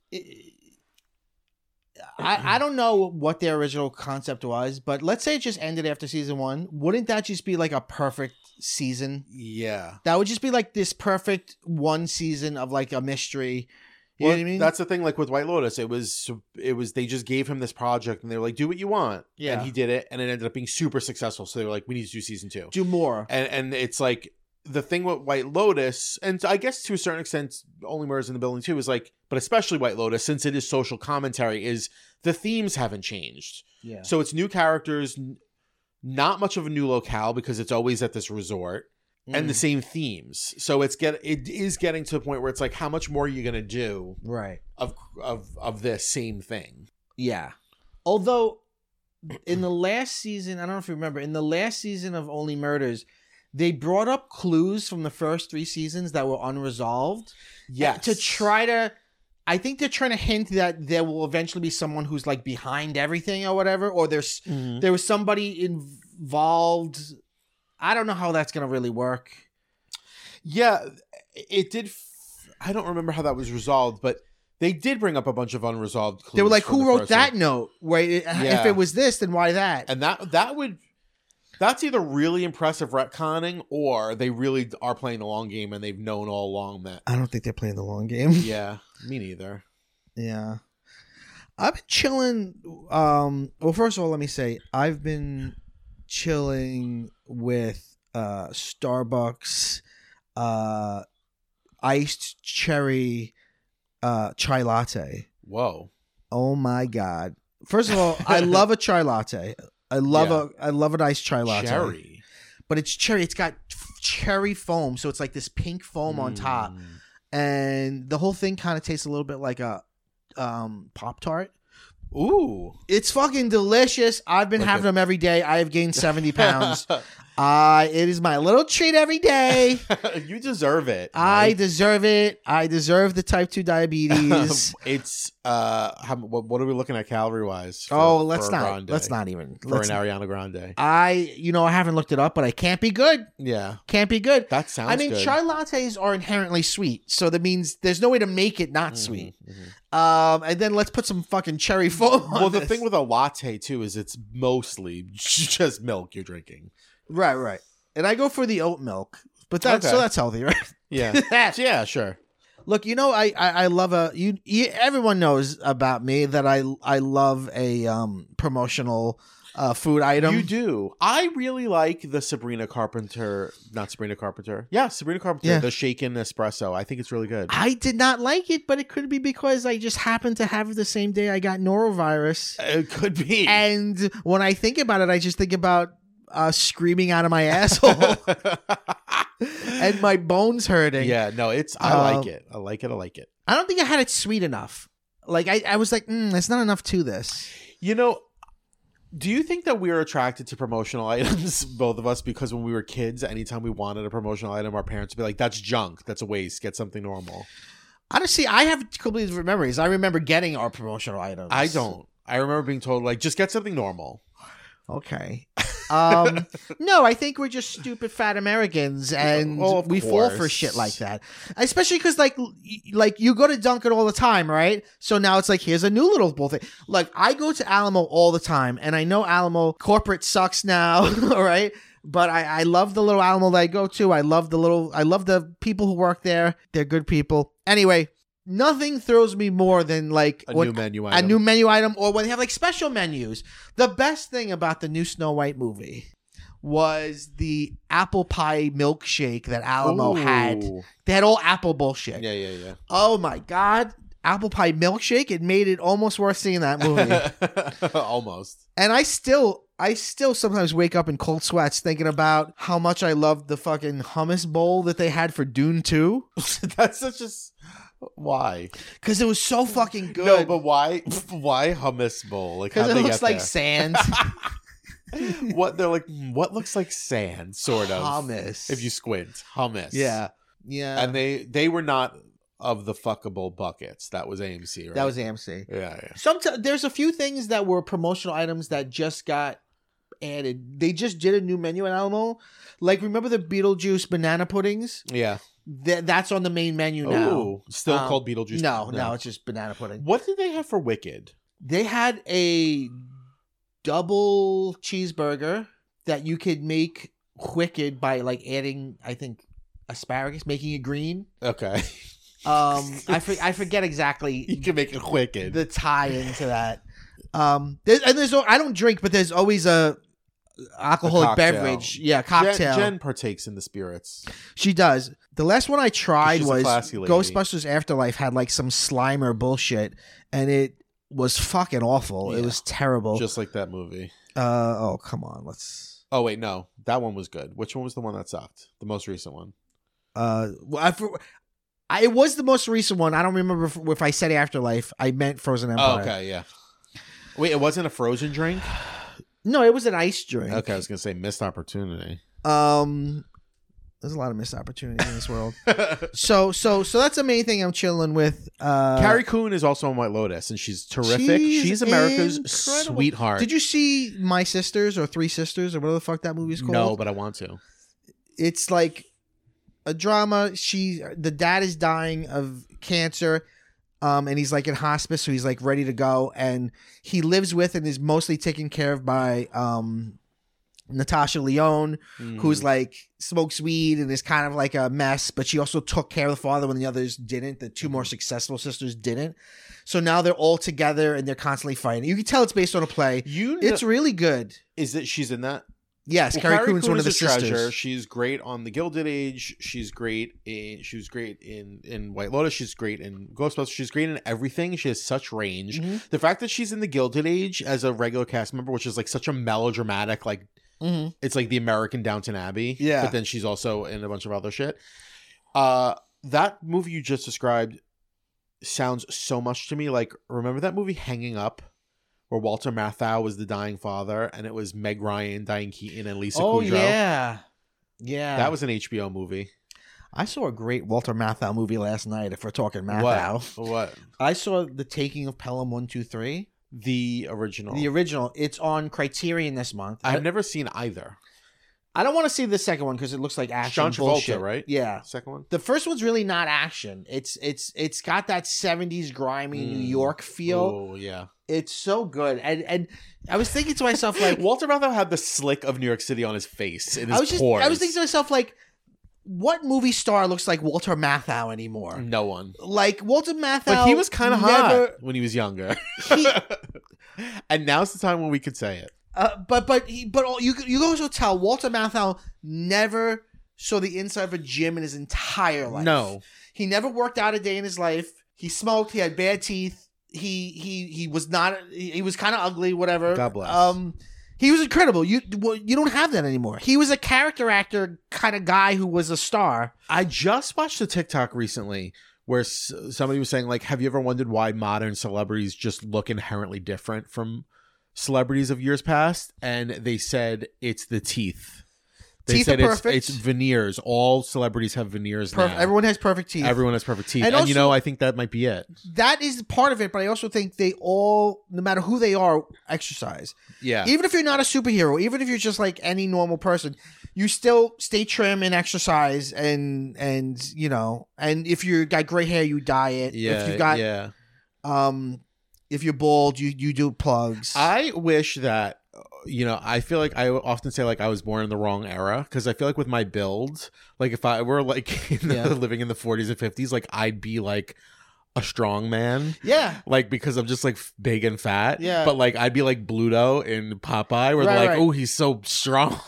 I don't know what their original concept was, but let's say it just ended after season 1. Wouldn't that just be like a perfect season? Yeah. That would just be like this perfect one season of like a mystery. You know what I mean? That's the thing, like with White Lotus, it was they just gave him this project and they were like, do what you want. Yeah. And he did it, and it ended up being super successful. So they were like, we need to do season 2. Do more. And it's like the thing with White Lotus, and I guess to a certain extent, Only Murders in the Building too, is like, but especially White Lotus, since it is social commentary, is the themes haven't changed. Yeah. So it's new characters, not much of a new locale because it's always at this resort, and the same themes. So it is getting to the point where it's like, how much more are you gonna do? Right. Of this same thing. Yeah. Although in the last season, I don't know if you remember, in the last season of Only Murders, they brought up clues from the first 3 seasons that were unresolved. Yes. To try to, I think they're trying to hint that there will eventually be someone who's like behind everything or whatever, or there was somebody involved. I don't know how that's going to really work. Yeah, it did. I don't remember how that was resolved, but they did bring up a bunch of unresolved clues. They were like, who wrote that note? Wait, if it was this, then why that? And that's either really impressive retconning, or they really are playing the long game and they've known all along that. I don't think they're playing the long game. Yeah, me neither. Yeah. I've been chilling. Well, first of all, let me say, I've been chilling with Starbucks iced cherry chai latte. Whoa. Oh my god! First of all, I love a chai latte. I love a nice chai latte. Cherry. But it's cherry. It's got cherry foam, so it's like this pink foam on top, and the whole thing kind of tastes a little bit like a Pop-Tart. Ooh, it's fucking delicious. I've been having them every day. I have gained 70 pounds. It is my little treat every day. You deserve it. I deserve it. I deserve the type 2 diabetes. It's what are we looking at calorie wise? Let's not even an Ariana Grande. I haven't looked it up, but I can't be good. Yeah, can't be good. That sounds. Good. Chai lattes are inherently sweet, so that means there's no way to make it not sweet. And then let's put some fucking cherry foam on Well, the thing with a latte too is it's mostly just milk you're drinking. Right. And I go for the oat milk, but that's healthy, right? Yeah. Yeah, sure. Look, I love everyone knows about me that I love a promotional food item. You do. I really like the Sabrina Carpenter, the shaken espresso. I think it's really good. I did not like it, but it could be because I just happened to have it the same day I got norovirus. It could be. And when I think about it, I just think about screaming out of my asshole and my bones hurting. Yeah, no, I like it. I like it. I don't think I had it sweet enough. Like I was like, there's not enough to this. Do you think that we're attracted to promotional items, both of us, because when we were kids, anytime we wanted a promotional item, our parents would be like, that's junk, that's a waste, get something normal? Honestly, I have completely different memories. I remember getting our promotional items. I don't. I remember being told, like, just get something normal. Okay. No, I think we're just stupid fat Americans, and we fall for shit like that. Especially because, like you go to Dunkin' all the time, right? So now it's like, here's a new little bull thing. Like, I go to Alamo all the time, and I know Alamo corporate sucks now, all right? But I love the little Alamo that I go to. I love the people who work there. They're good people. Anyway. Nothing throws me more than like a new menu item, or when they have like special menus. The best thing about the new Snow White movie was the apple pie milkshake that Alamo had. They had all apple bullshit. Yeah. Oh my god, apple pie milkshake! It made it almost worth seeing that movie. Almost. And I still sometimes wake up in cold sweats thinking about how much I loved the fucking hummus bowl that they had for Dune 2. That's such a... Why? Because it was so fucking good. No, but why? Why hummus bowl? Like, because it looks like sand. What looks like sand, sort of. Hummus. If you squint, hummus. Yeah. And they were not of the fuckable buckets. That was AMC, right? That was AMC. Yeah. There's a few things that were promotional items that just got added. They just did a new menu at Alamo. Like, remember the Beetlejuice banana puddings? Yeah. That's on the main menu now. Oh, still called Beetlejuice? No, it's just banana pudding. What did they have for Wicked? They had a double cheeseburger that you could make Wicked by like adding, I think, asparagus, making it green. Okay. I forget exactly. You can make it Wicked. The tie into that. There's I don't drink, but there's always a alcoholic beverage. Yeah, cocktail. Jen partakes in the spirits. She does. The last one I tried was Ghostbusters Afterlife had like some Slimer bullshit, and it was fucking awful. Yeah. It was terrible. Just like that movie. Oh, come on. Oh, wait, no. That one was good. Which one was the one that sucked? The most recent one? It was the most recent one. I don't remember if I said Afterlife. I meant Frozen Empire. Oh, okay, yeah. Wait, it wasn't a frozen drink? No, it was an ice drink. Okay, I was going to say missed opportunity. There's a lot of missed opportunities in this world. So that's the main thing I'm chilling with. Carrie Coon is also on White Lotus, and she's terrific. She's America's incredible sweetheart. Did you see My Sisters or Three Sisters or whatever the fuck that movie is called? No, but I want to. It's like a drama. The dad is dying of cancer. And he's like in hospice, so he's like ready to go, and he lives with and is mostly taken care of by Natasha Lyonne, who's like smokes weed and is kind of like a mess, but she also took care of the father when the others didn't. The two more successful sisters didn't. So now they're all together and they're constantly fighting. You can tell it's based on a play. It's really good. Is it she's in that? Yes, Well, Carrie Coon's one of the is a treasure. sisters. She's great on The Gilded Age. She was great in White Lotus. She's great in Ghostbusters. She's great in everything. She has such range. Mm-hmm. The fact that she's in The Gilded Age as a regular cast member, which is like such a melodramatic, like Mm-hmm. it's like the American Downton Abbey. Yeah. But then she's also in a bunch of other shit. That movie you just described sounds so much to me like, remember that movie Hanging Up, where Walter Matthau was the dying father, and it was Meg Ryan, Diane Keaton, and Lisa Kudrow? Yeah. That was an HBO movie. I saw a great Walter Matthau movie last night. If we're talking Matthau, What? I saw The Taking of Pelham 123, The original. the original. It's on Criterion this month. I've never seen either. I don't want to see the second one because it looks like action John Travolta, bullshit. right? Yeah. Second one. The first one's really not action. It's got that 70s grimy New York feel. Oh yeah. It's so good. And I was thinking to myself like Walter Matthau had the slick of New York City on his face. In his I was thinking to myself like, what movie star looks like Walter Matthau anymore? No one. Like Walter Matthau, But he was kind of never- hot when he was younger. He- And now's the time when we could say it. You can also tell Walter Matthau never saw the inside of a gym in his entire life. No. He never worked out a day in his life. He smoked. He had bad teeth. He was not. He was kind of ugly. Whatever. God bless. He was incredible. You don't have that anymore. He was a character actor kind of guy who was a star. I just watched a TikTok recently where somebody was saying, like, have you ever wondered why modern celebrities just look inherently different from celebrities of years past? And they said it's the teeth. They Teeth said are perfect. it's veneers. All celebrities have veneers now. Everyone has perfect teeth. Everyone has perfect teeth. And And, also- I think that might be it. That is part of it, but I also think they all, no matter who they are, exercise. Yeah. Even if you're not a superhero, even if you're just like any normal person, you still stay trim and exercise, and if you got gray hair, you dye it. Yeah. If you've got yeah. if you're bald, you do plugs. I wish that, I feel like I often say like I was born in the wrong era, because I feel like with my build, like if I were like living in the 40s and 50s, like I'd be like a strong man. Yeah. Like, because I'm just like big and fat. Yeah. But like I'd be like Bluto in Popeye, where Right, they're like, right. oh, he's so strong.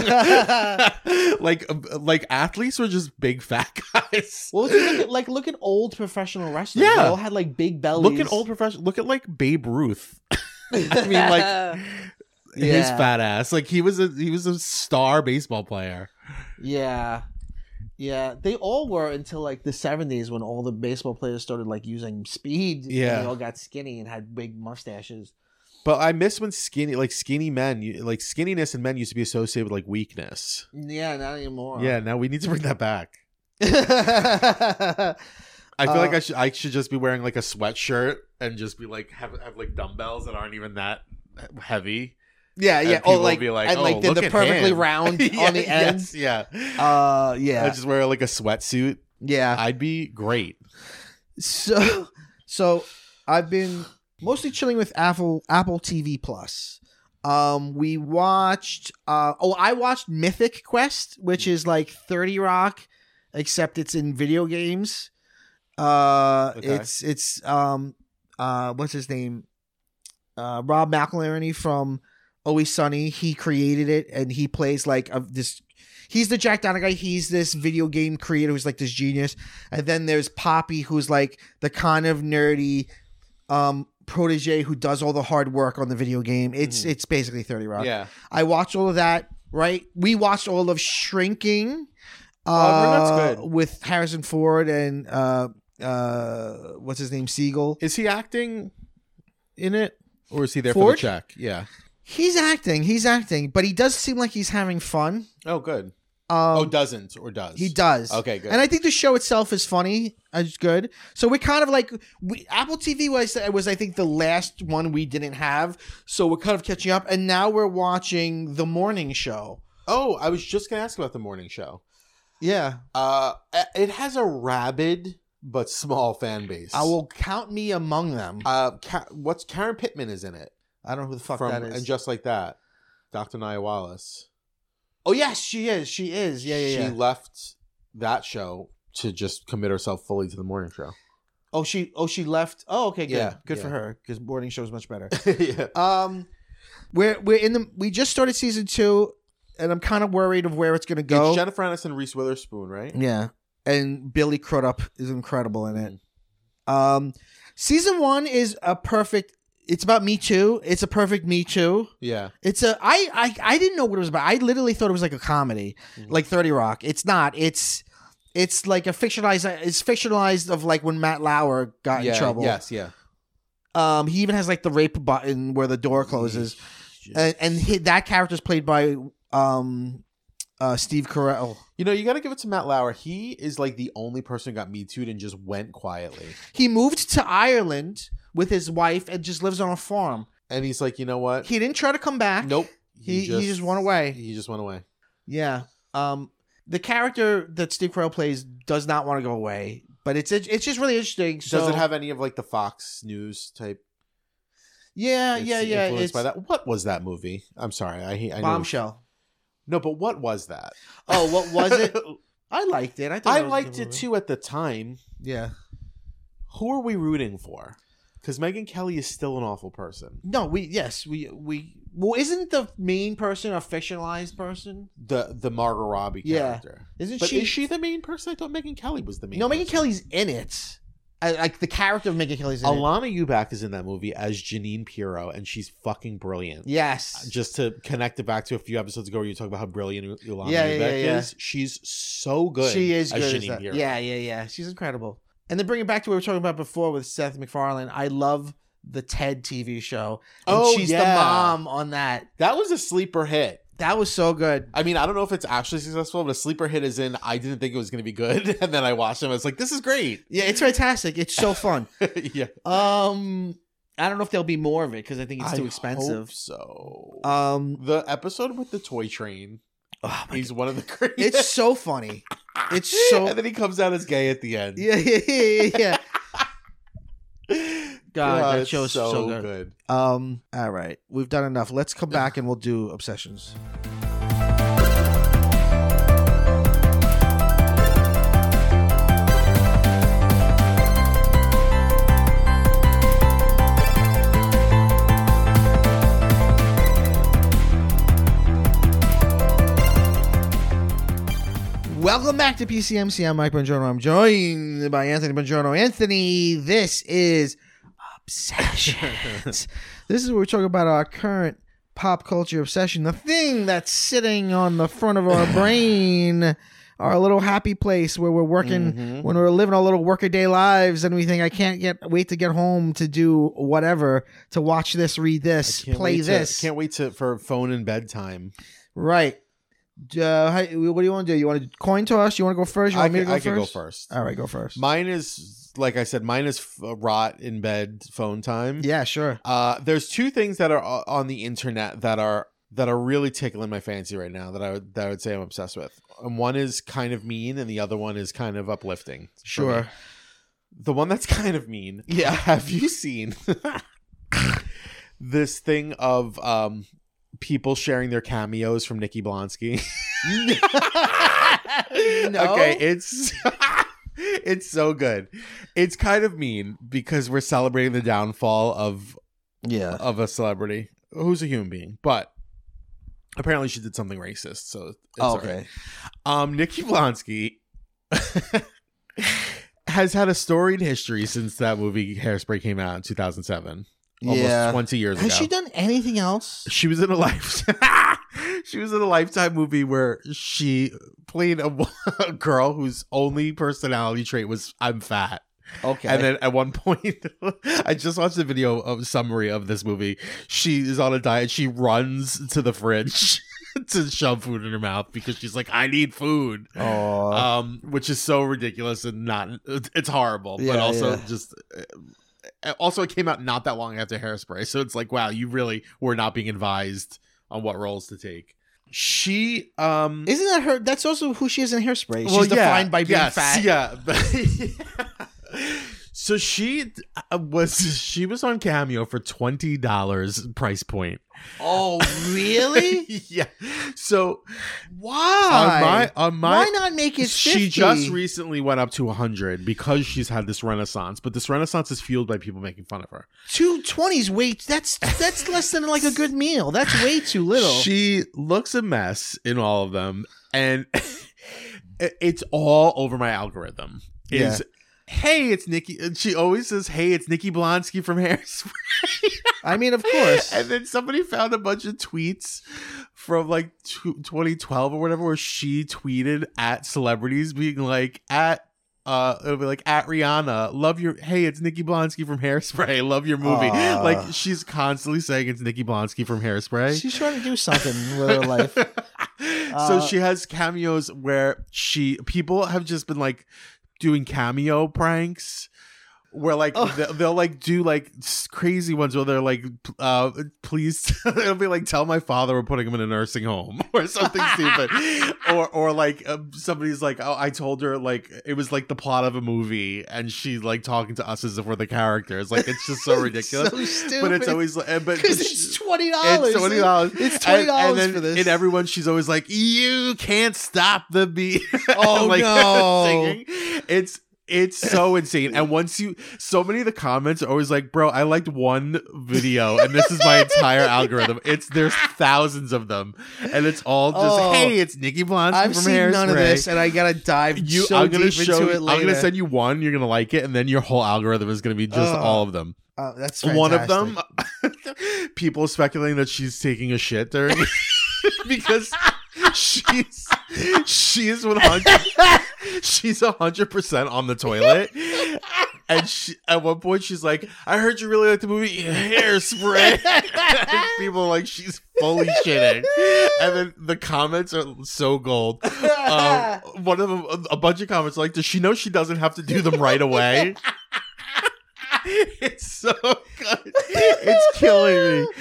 like athletes were just big fat guys. Well, look at old professional wrestlers. Yeah. They all had like big bellies. Look at old professional. Look at like Babe Ruth. I mean, like his Yeah. fat ass. Like he was a star baseball player. Yeah. Yeah, they all were until like the 70s when all the baseball players started like using speed. Yeah. And they all got skinny and had big mustaches. But I miss when skinny men, like skinniness in men used to be associated with like weakness. Yeah, not anymore. Yeah, now we need to bring that back. yeah. I feel like I should just be wearing like a sweatshirt and just be like have like dumbbells that aren't even that heavy. Yeah. And Oh, people like will be like, and like "Oh, they're look the at perfecly him." round Yeah, on the ends. yes, yeah. Yeah. I just wear like a sweatsuit. Yeah. I'd be great. So I've been mostly chilling with Apple TV Plus. We watched I watched Mythic Quest, which is like 30 Rock, except it's in video games. Okay. It's what's his name? Rob McElhenney from Always Sunny. He created it, and he plays like this. He's the Jack Donaghy guy. He's this video game creator who's like this genius. And then there's Poppy, who's like the kind of nerdy protege who does all the hard work on the video game. It's basically 30 Rock. Yeah. I watched all of that. Right, we watched all of Shrinking. That's good. With Harrison Ford and what's his name, Siegel. Is he acting in it, or is he there Ford? for the check? Yeah. He's acting, but he does seem like he's having fun. Oh, good. Doesn't or does? He does. Okay, good. And I think the show itself is funny. It's good. So we're kind of like Apple TV was I think the last one we didn't have. So we're kind of catching up, and now we're watching The Morning Show. Oh, I was just gonna ask about the morning show. Yeah, It has a rabid but small fan base. I will count me among them. What's Karen Pittman is in it I don't know who the fuck from that is. And Just Like That, Dr. Nia Wallace. Oh yes, she is. She is. Yeah. She left that show to just commit herself fully to the morning show. Oh, she left. Oh, okay, good. Yeah, Good yeah. for her, because morning show is much better. Yeah. We just started season 2. and I'm kind of worried of where it's going to go. It's Jennifer Aniston, Reese Witherspoon, right? Yeah, and Billy Crudup is incredible in it. Season 1 is a perfect. It's about Me Too. It's a perfect Me Too. Yeah. It's a. I didn't know what it was about. I literally thought it was like a comedy, like 30 Rock. It's not. It's like a fictionalized. It's fictionalized of like when Matt Lauer got in trouble. Yes. Yeah. He even has like the rape button where the door closes, and that character is played by Steve Carell. You know, you got to give it to Matt Lauer. He is like the only person who got Me Too'd and just went quietly. He moved to Ireland with his wife and just lives on a farm. And he's like, you know what? He didn't try to come back. Nope. He just went away. He just went away. Yeah. The character that Steve Carell plays does not want to go away, but it's just really interesting. So, does it have any of like the Fox News type? Yeah. Influenced by that. What was that movie? I'm sorry. I Bombshell. No, but what was that? Oh, what was it? I liked it. I liked it too at the time. Yeah. Who are we rooting for? Because Megyn Kelly is still an awful person. No, we well, isn't the main person a fictionalized person? The Margot Robbie character. Yeah. Isn't but she? Is she the main person? I thought Megyn Kelly was the main No, person. Megyn Kelly's in it. Like the character of Megyn Kelly's in it. Alana Eubank is in that movie as Janine Pirro, and she's fucking brilliant. Yes. Just to connect it back to a few episodes ago where you talk about how brilliant Alana Eubank is. She's so good. She is as good Janine as that. Pirro. Yeah. She's incredible. And then bring it back to what we were talking about before with Seth MacFarlane. I love the Ted TV show. And she's the mom on that. That was a sleeper hit. That was so good. I mean, I don't know if it's actually successful, but a sleeper hit is in, I didn't think it was going to be good. And then I watched it and I was like, this is great. Yeah, it's fantastic. It's so fun. Yeah. I don't know if there'll be more of it because I think it's too expensive. Hope so. The episode with the toy train. Oh he's one of the greatest. It's so funny. It's so. And then he comes out as gay at the end. Yeah. God, that show's so so good. All right, we've done enough. Let's come back and we'll do obsessions. Welcome back to PCMC. I'm Mike Bongiorno. I'm joined by Anthony Bongiorno. Anthony, this is Obsessions. This is where we talk about our current pop culture obsession, the thing that's sitting on the front of our brain, our little happy place where we're working, when we're living our little workaday lives, and we think, I can't wait to get home to do whatever, to watch this, read this, play this. Can't wait for phone and bedtime. Right. What do you want to do? You want to coin toss? You want to go first? You want me to go first? I can go first. All right, go first. Mine is, like I said, rot in bed phone time. Yeah, sure. There's two things that are on the internet that are really tickling my fancy right now that I would say I'm obsessed with. And one is kind of mean, and the other one is kind of uplifting. Sure. The one that's kind of mean. Yeah. Have you seen this thing of people sharing their cameos from Nikki Blonsky? No. Okay, it's so good. It's kind of mean because we're celebrating the downfall of a celebrity who's a human being, but apparently she did something racist, so it's okay. Right. Nikki Blonsky has had a storied history since that movie Hairspray came out in 2007. Almost 20 years ago. Has she done anything else? She was in a Lifetime movie where she played a girl whose only personality trait was I'm fat. Okay. And then at one point, I just watched the video of summary of this movie. She is on a diet. She runs to the fridge to shove food in her mouth because she's like, I need food. Which is so ridiculous and it's horrible, but also just. Also, it came out not that long after Hairspray, so it's like, wow, you really were not being advised on what roles to take. She isn't that her? That's also who she is in Hairspray. She's defined by being fat. Yeah. So she was on Cameo for $20 price point. Oh, really? Yeah. So why? on my Why not make it 50? She just recently went up to 100 because she's had this renaissance, but this renaissance is fueled by people making fun of her. 220's weight. That's less than like a good meal. That's way too little. She looks a mess in all of them, and it's all over my algorithm. Is hey, it's Nikki. And she always says, hey, it's Nikki Blonsky from Hairspray. I mean, of course. And then somebody found a bunch of tweets from like 2012 or whatever, where she tweeted at celebrities being like, it'll be like, at Rihanna, love your, hey, it's Nikki Blonsky from Hairspray, love your movie. Like, she's constantly saying it's Nikki Blonsky from Hairspray. She's trying to do something with her life. So she has cameos where people have just been like doing cameo pranks where like they'll like do like crazy ones where they're like please it'll be like, tell my father we're putting him in a nursing home or something stupid, or like somebody's like, oh, I told her like it was like the plot of a movie and she's like talking to us as if we're the characters. Like, it's just so ridiculous. So stupid. But it's always like, because it's $20. It's $20. It's $20 and for this. in everyone, she's always like, you can't stop the beat. Oh, like, no. singing. It's so insane. And so many of the comments are always like, bro, I liked one video and this is my entire algorithm. There's thousands of them. And it's all just, hey, it's Nikki Blonsky I've from seen Hairspray. none of this, and I gotta dive I'm deep gonna into it later. I'm gonna send you one, you're gonna like it, and then your whole algorithm is gonna be just all of them. That's fantastic. One of them, people speculating that she's taking a shit during because she's 100% on the toilet, and at one point she's like, I heard you really like the movie Hairspray. And people are like, she's fully shitting, and then the comments are so gold. One of them, a bunch of comments are like, does she know she doesn't have to do them right away? It's so good. It's killing me.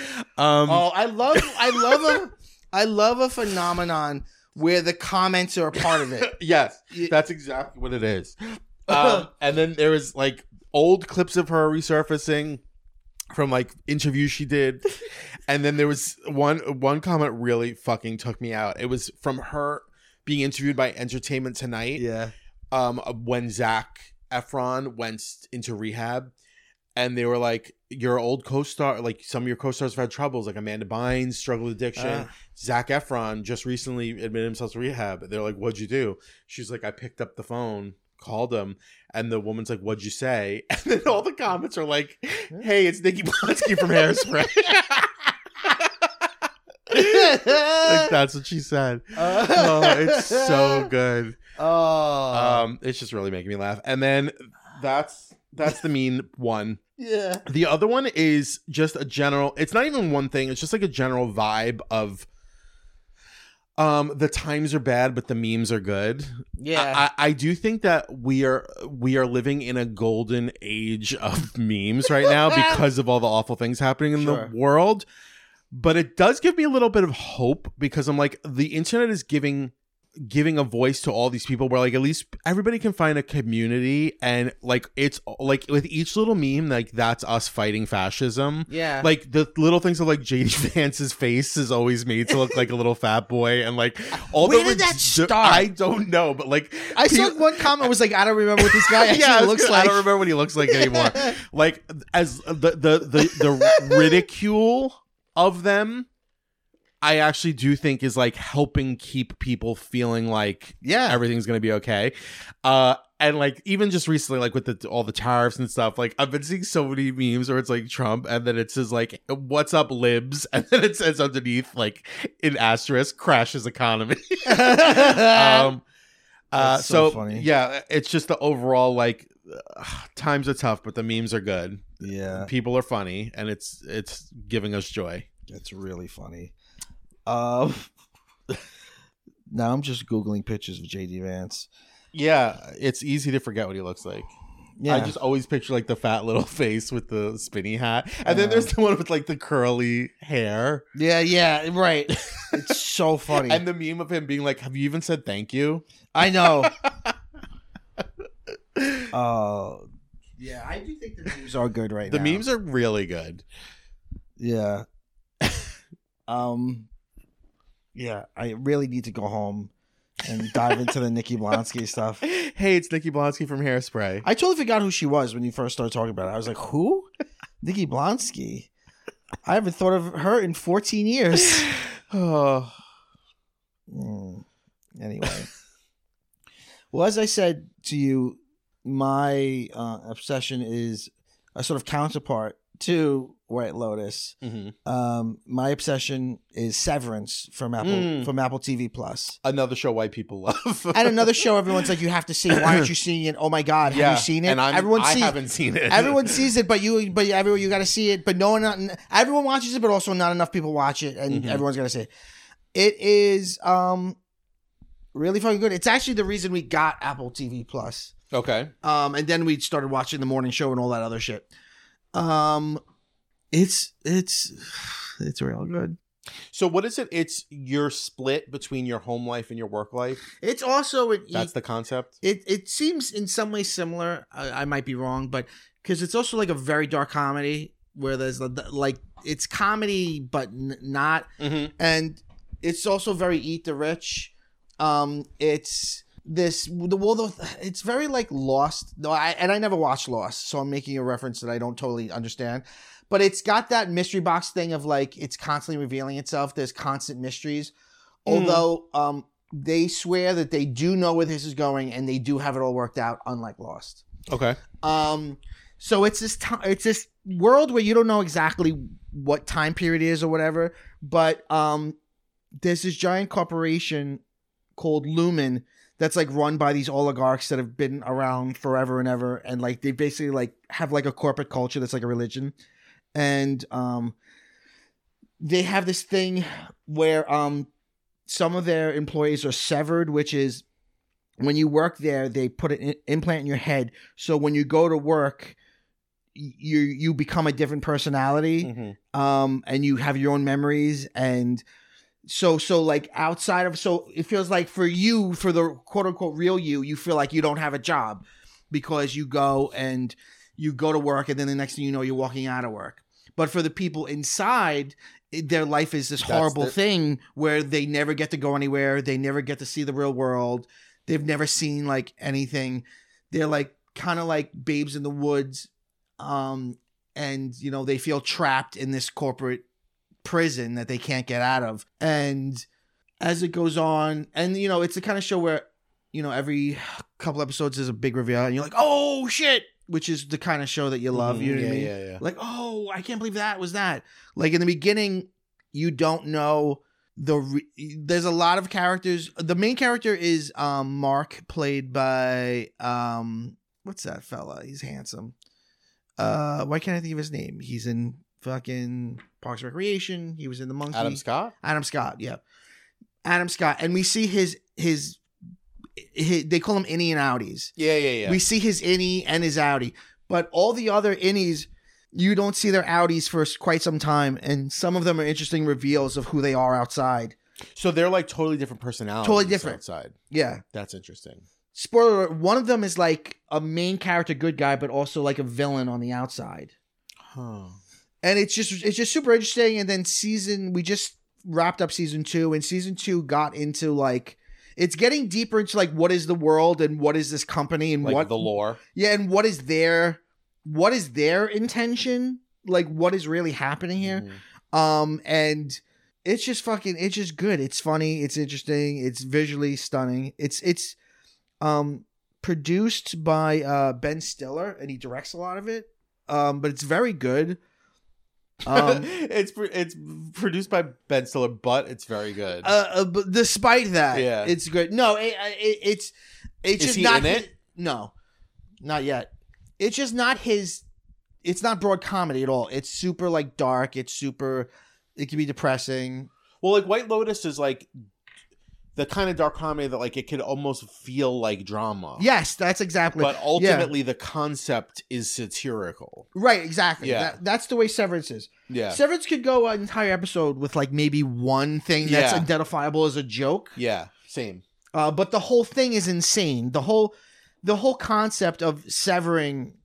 I love a phenomenon where the comments are a part of it. Yes, that's exactly what it is. And then there was like old clips of her resurfacing from like interviews she did, and then there was one comment really fucking took me out. It was from her being interviewed by Entertainment Tonight. Yeah. When Zac Efron went into rehab. And they were like, your old co-star, like some of your co-stars have had troubles, like Amanda Bynes struggled with addiction. Zac Efron just recently admitted himself to rehab. They're like, what'd you do? She's like, I picked up the phone, called him, and the woman's like, what'd you say? And then all the comments are like, hey, it's Nikki Blonsky from Hairspray. Like, that's what she said. Oh, it's so good. It's just really making me laugh. And then that's the mean one. Yeah. The other one is just a general, it's not even one thing, it's just like a general vibe of the times are bad but the memes are good. Yeah. I do think that we are living in a golden age of memes right now because of all the awful things happening in the world. But it does give me a little bit of hope because I'm like, the internet is giving a voice to all these people where like at least everybody can find a community, and like it's like with each little meme, like that's us fighting fascism. Yeah. Like the little things of like JD Vance's face is always made to look like a little fat boy, and like all where did that start? I don't know, but like I saw one comment was like, I don't remember what this guy actually looks like. I don't remember what he looks like anymore. Like as the ridicule of them, I actually do think is like helping keep people feeling like everything's gonna be okay. And like even just recently, like with all the tariffs and stuff, like I've been seeing so many memes where it's like Trump and then it says like, what's up libs, and then it says underneath like in asterisk, crashes economy. So funny. Yeah, it's just the overall like times are tough but the memes are good. Yeah, people are funny and it's giving us joy. It's really funny. Now I'm just Googling pictures of JD Vance. Yeah, it's easy to forget what he looks like. Yeah. I just always picture like the fat little face with the spinny hat. And then there's the one with like the curly hair. Yeah, right. It's so funny. And the meme of him being like, have you even said thank you? I know. Yeah, I do think the memes are good right The now. memes are really good. Yeah. Yeah, I really need to go home and dive into the Nikki Blonsky stuff. Hey, it's Nikki Blonsky from Hairspray. I totally forgot who she was when you first started talking about it. I was like, who? Nikki Blonsky? I haven't thought of her in 14 years. Oh. Anyway. Well, as I said to you, my obsession is a sort of counterpart to White Lotus. Mm-hmm. My obsession is Severance from Apple TV Plus. Another show white people love. And another show everyone's like, you have to see it. Why aren't you seeing it? Oh my God, have you seen it? And I haven't seen it. Everyone sees it, but everyone, you got to see it. But everyone watches it, but also not enough people watch it, and everyone's got to see it. It is really fucking good. It's actually the reason we got Apple TV Plus. Okay. And then we started watching the morning show and all that other shit. It's real good. So what is it? It's your split between your home life and your work life. It's also That's the concept. It seems in some ways similar. I might be wrong, but because it's also like a very dark comedy where there's like it's comedy but not, and it's also very Eat the Rich. It's it's very like Lost. No, I never watched Lost, so I'm making a reference that I don't totally understand. But it's got that mystery box thing of like it's constantly revealing itself. There's constant mysteries, although they swear that they do know where this is going and they do have it all worked out. Unlike Lost. Okay. So it's this world where you don't know exactly what time period it is or whatever, but there's this giant corporation called Lumen that's like run by these oligarchs that have been around forever and ever, and like they basically like have like a corporate culture that's like a religion, and they have this thing where some of their employees are severed, which is when you work there, they put an implant in your head, so when you go to work, you become a different personality, and you have your own memories and. So like outside of, so it feels like for you, for the quote unquote real you feel like you don't have a job because you go to work and then the next thing you know, you're walking out of work. But for the people inside, their life is this horrible thing where they never get to go anywhere. They never get to see the real world. They've never seen like anything. They're like kind of like babes in the woods. And you know, they feel trapped in this corporate prison that they can't get out of. And as it goes on, and you know, it's the kind of show where, you know, every couple episodes is a big reveal and you're like, oh shit, which is the kind of show that you love. You know what I mean? Yeah. Like, oh, I can't believe that was that. Like in the beginning, you don't know there's a lot of characters. The main character is Mark, played by what's that fella? He's handsome. Why can't I think of his name? He's in fucking Parks and Recreation. He was in The Monkey. Adam Scott, yeah. Adam Scott. And we see his they call him innie and outies. Yeah. We see his innie and his outie. But all the other innies, you don't see their outies for quite some time. And some of them are interesting reveals of who they are outside. So they're like totally different personalities. Totally different. Outside. Yeah. That's interesting. Spoiler alert, one of them is like a main character good guy, but also like a villain on the outside. Huh. And it's just super interesting. And then we just wrapped up season 2, and season 2 got into like, it's getting deeper into like, what is the world and what is this company and like what the lore. Yeah. And what is their intention? Like what is really happening here? And it's just good. It's funny. It's interesting. It's visually stunning. It's produced by Ben Stiller, and he directs a lot of it. But it's very good. It's produced by Ben Stiller, but it's very good. But despite that, yeah, it's good. No, it's Is just he not in it? No, not yet. It's just not his. It's not broad comedy at all. It's super like dark. It can be depressing. Well, like White Lotus is like the kind of dark comedy that like it could almost feel like drama. Yes, that's exactly. But ultimately, the concept is satirical. Right, exactly. Yeah. That's the way Severance is. Yeah. Severance could go an entire episode with like maybe one thing that's identifiable as a joke. Yeah, same. But the whole thing is insane. The whole concept of severing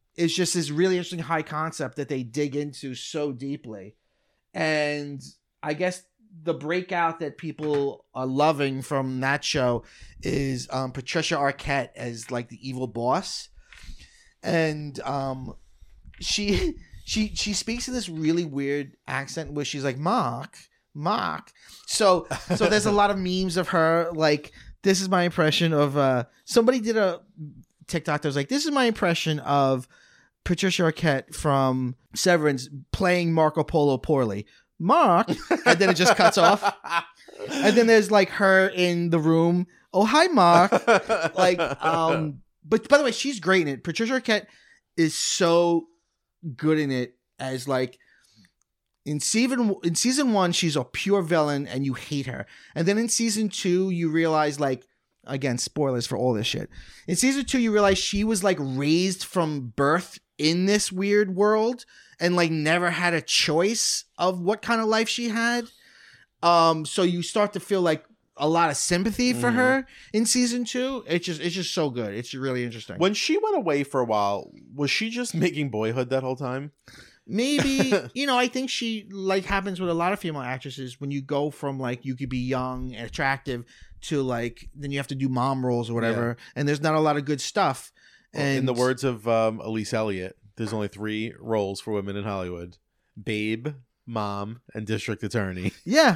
is just this really interesting high concept that they dig into so deeply. And I guess the breakout that people are loving from that show is Patricia Arquette as like the evil boss. And she speaks in this really weird accent where she's like, Mark. So there's a lot of memes of her. Like, this is my impression of somebody did a TikTok that was like, this is my impression of Patricia Arquette from Severance playing Marco Polo poorly. Mark, and then it just cuts off. And then there's like her in the room. Oh, hi, Mark. Like, but by the way, she's great in it. Patricia Arquette is so good in it as like in season 1, she's a pure villain and you hate her. And then in season 2, you realize like, again, spoilers for all this shit. In season 2, you realize she was like raised from birth in this weird world and like never had a choice of what kind of life she had. So you start to feel like a lot of sympathy for her in season 2. It's just so good. It's really interesting. When she went away for a while, was she just making Boyhood that whole time? Maybe, I think she like happens with a lot of female actresses when you go from like you could be young and attractive to like then you have to do mom roles or whatever, and there's not a lot of good stuff. Well, and in the words of Elise Elliott, there's only 3 roles for women in Hollywood: Babe, Mom, and District Attorney. Yeah.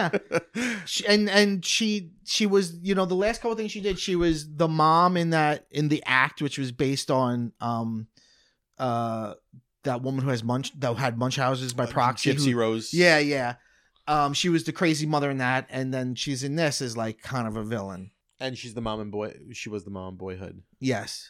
She was, the last couple things she did, she was the mom in the Act, which was based on that woman who had Munchausen's by proxy. Gypsy Rose. Yeah. She was the crazy mother in that, and then she's in this as like kind of a villain. And she's the mom in She was the mom in Boyhood. Yes.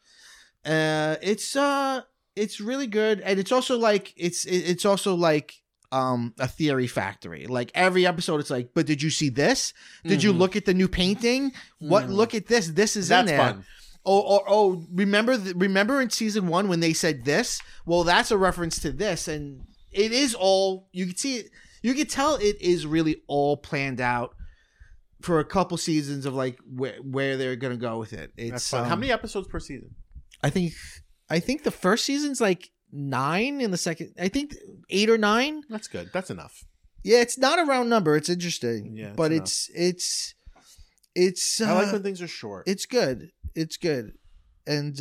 It's really good, and it's also like it's also like a theory factory. Like every episode, it's like, but did you see this? Did you look at the new painting? What? Look at this. This is in there. That's fun. Oh! Remember in season 1 when they said this? Well, that's a reference to this, and it is all you can see. You can tell it is really all planned out for a couple seasons of like where they're gonna go with it. That's fun. How many episodes per season? I think the first season's like 9, and the second I think 8 or 9. That's good. That's enough. Yeah, it's not a round number. It's interesting. Yeah, but it's I like when things are short. It's good. It's good. And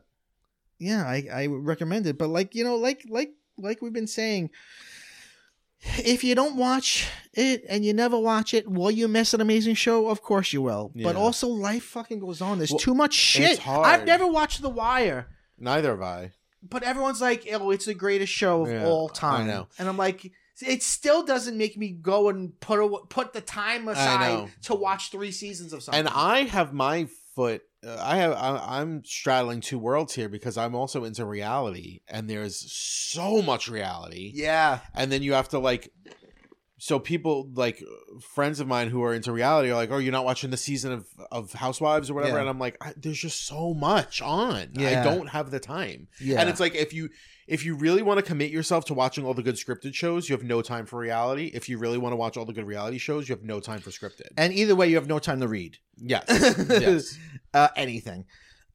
I recommend it. But like we've been saying, if you don't watch it and you never watch it, will you miss an amazing show? Of course you will. Yeah. But also life fucking goes on. There's too much shit. It's hard. I've never watched The Wire. Neither have I. But everyone's like, oh, it's the greatest show of all time. I know. And I'm like, it still doesn't make me go and put the time aside to watch 3 seasons of something. And I have my foot. I'm straddling 2 worlds here because I'm also into reality, and there's so much reality. Yeah. And then you have to like, so people like friends of mine who are into reality are like, oh, you're not watching the season of Housewives or whatever. Yeah. And I'm like, there's just so much on. Yeah. I don't have the time. Yeah. And it's like, if you really want to commit yourself to watching all the good scripted shows, you have no time for reality. If you really want to watch all the good reality shows, you have no time for scripted. And either way, you have no time to read. Yes. Yes. Anything.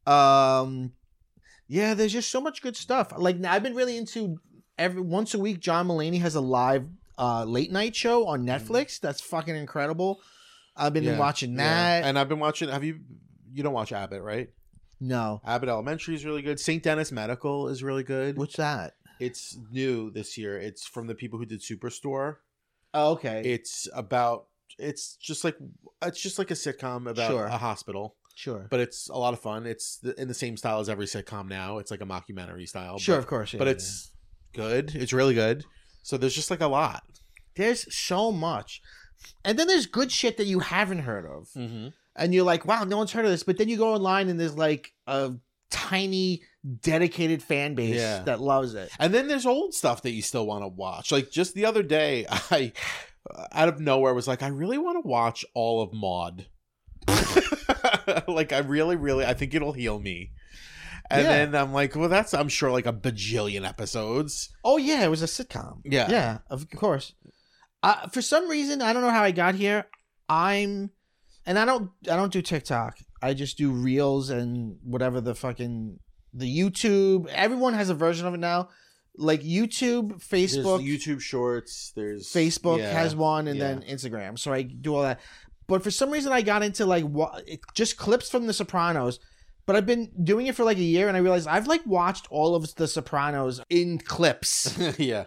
Yeah, there's just so much good stuff. Like, I've been really into once a week, John Mulaney has a live late night show on Netflix. That's fucking incredible. I've been watching that. Yeah. And I've been watching, you don't watch Abbott, right? No. Abbott Elementary is really good. St. Dennis Medical is really good. What's that? It's new this year. It's from the people who did Superstore. Oh, okay. It's just like a sitcom about a hospital. Sure. But it's a lot of fun. It's in the same style as every sitcom now. It's like a mockumentary style. Sure, of course. Yeah, but it's good. It's really good. So there's just like a lot. There's so much. And then there's good shit that you haven't heard of. Mm-hmm. And you're like, wow, no one's heard of this. But then you go online and there's like a tiny dedicated fan base that loves it. And then there's old stuff that you still want to watch. Like just the other day, I out of nowhere was like, I really want to watch all of Maude. Like I really, I think it'll heal me. And then I'm like, well, that's, I'm sure, like a bajillion episodes. Oh, yeah, it was a sitcom. Yeah. Yeah, of course. For some reason, I don't know how I got here. And I don't do TikTok. I just do Reels and whatever the fucking the YouTube. Everyone has a version of it now. Like YouTube, Facebook, There's YouTube Shorts. There's Facebook has one, and then Instagram. So I do all that. But for some reason, I got into like just clips from The Sopranos. But I've been doing it for like a year, and I realized I've like watched all of The Sopranos in clips. Yeah.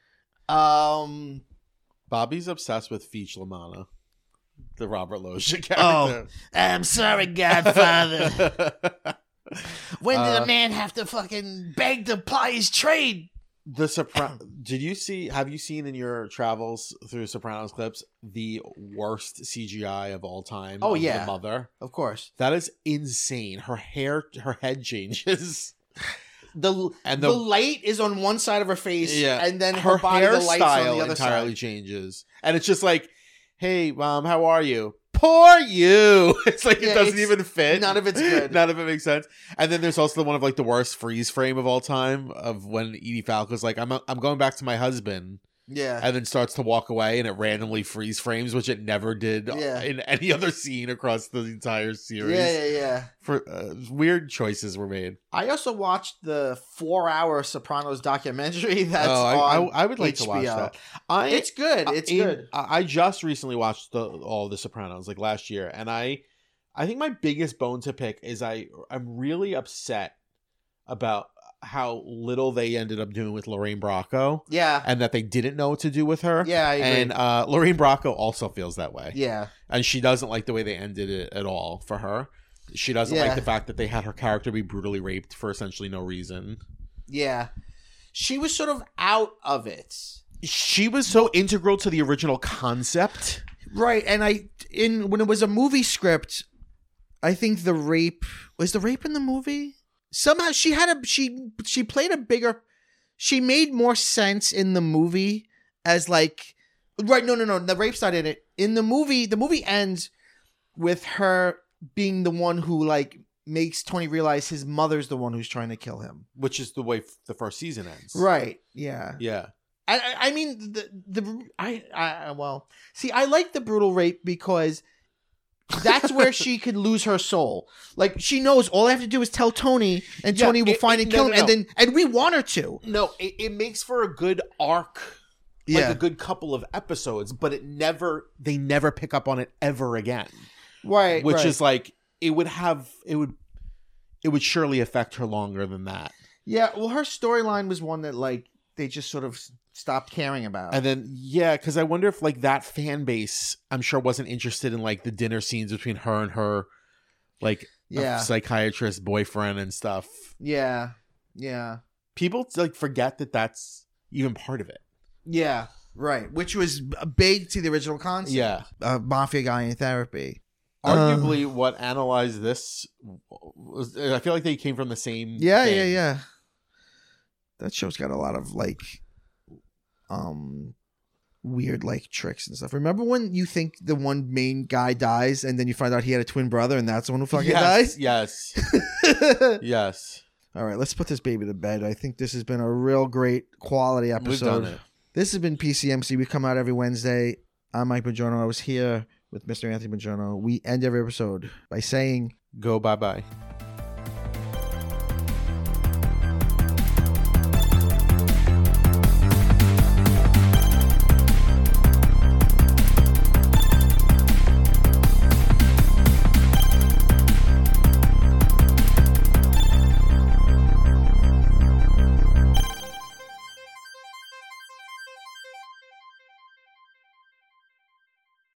Bobby's obsessed with Feech LaManna, the Robert Loggia character. Oh, I'm sorry, Godfather. When did a man have to fucking beg to ply his trade? Have you seen in your travels through Sopranos clips the worst CGI of all time? Oh, of yeah. The mother. Of course. That is insane. Her head changes. The light is on one side of her face, and then her body, the light's on the other entirely side. Changes. And it's just like, hey, Mom, how are you? Poor you. It's like it doesn't even fit. None of it's good. None of it makes sense. And then there's also the one of like the worst freeze frame of all time of when Edie Falco's like, I'm going back to my husband. Yeah. And then starts to walk away, and it randomly freeze frames, which it never did in any other scene across the entire series. Yeah. For weird choices were made. I also watched the 4-hour Sopranos documentary. That's I would like HBO. to watch that. It's good. It's good. I just recently watched all the Sopranos like last year, and I think my biggest bone to pick is I'm really upset about how little they ended up doing with Lorraine Bracco. Yeah. And that they didn't know what to do with her. Yeah, I agree. And Lorraine Bracco also feels that way. Yeah. And she doesn't like the way they ended it at all for her. She doesn't like the fact that they had her character be brutally raped for essentially no reason. Yeah. She was sort of out of it. She was so integral to the original concept. Right. And when it was a movie script, I think the rape in the movie? Somehow she played a bigger, she made more sense in the movie as like, right. No. The rape's not in it. In the movie ends with her being the one who like makes Tony realize his mother's the one who's trying to kill him. Which is the way the first season ends. Right. Yeah. Yeah. I mean, I like the brutal rape because that's where she could lose her soul. Like she knows all I have to do is tell Tony, and Tony will find and kill him, and we want her to. No, it makes for a good arc, like a good couple of episodes, but they never pick up on it ever again. Right, which is like it would surely affect her longer than that. Yeah, well, her storyline was one that like they just sort of stopped caring about. And then, because I wonder if like that fan base, I'm sure wasn't interested in like the dinner scenes between her and her like psychiatrist boyfriend and stuff. Yeah. People like forget that that's even part of it. Yeah, right. Which was big to the original concept. Yeah. A mafia guy in therapy. Arguably, what analyzed this was, I feel like they came from the same. Yeah. That show's got a lot of like, weird like tricks and stuff. Remember when you think the one main guy dies, and then you find out he had a twin brother, and that's the one who fucking dies? Yes. Yes. All right, let's put this baby to bed. I think this has been a real great quality episode. We've done it. This has been PCMC. We come out every Wednesday. I'm Mike Bongiorno. I was here with Mr. Anthony Bongiorno. We end every episode by saying, go bye-bye.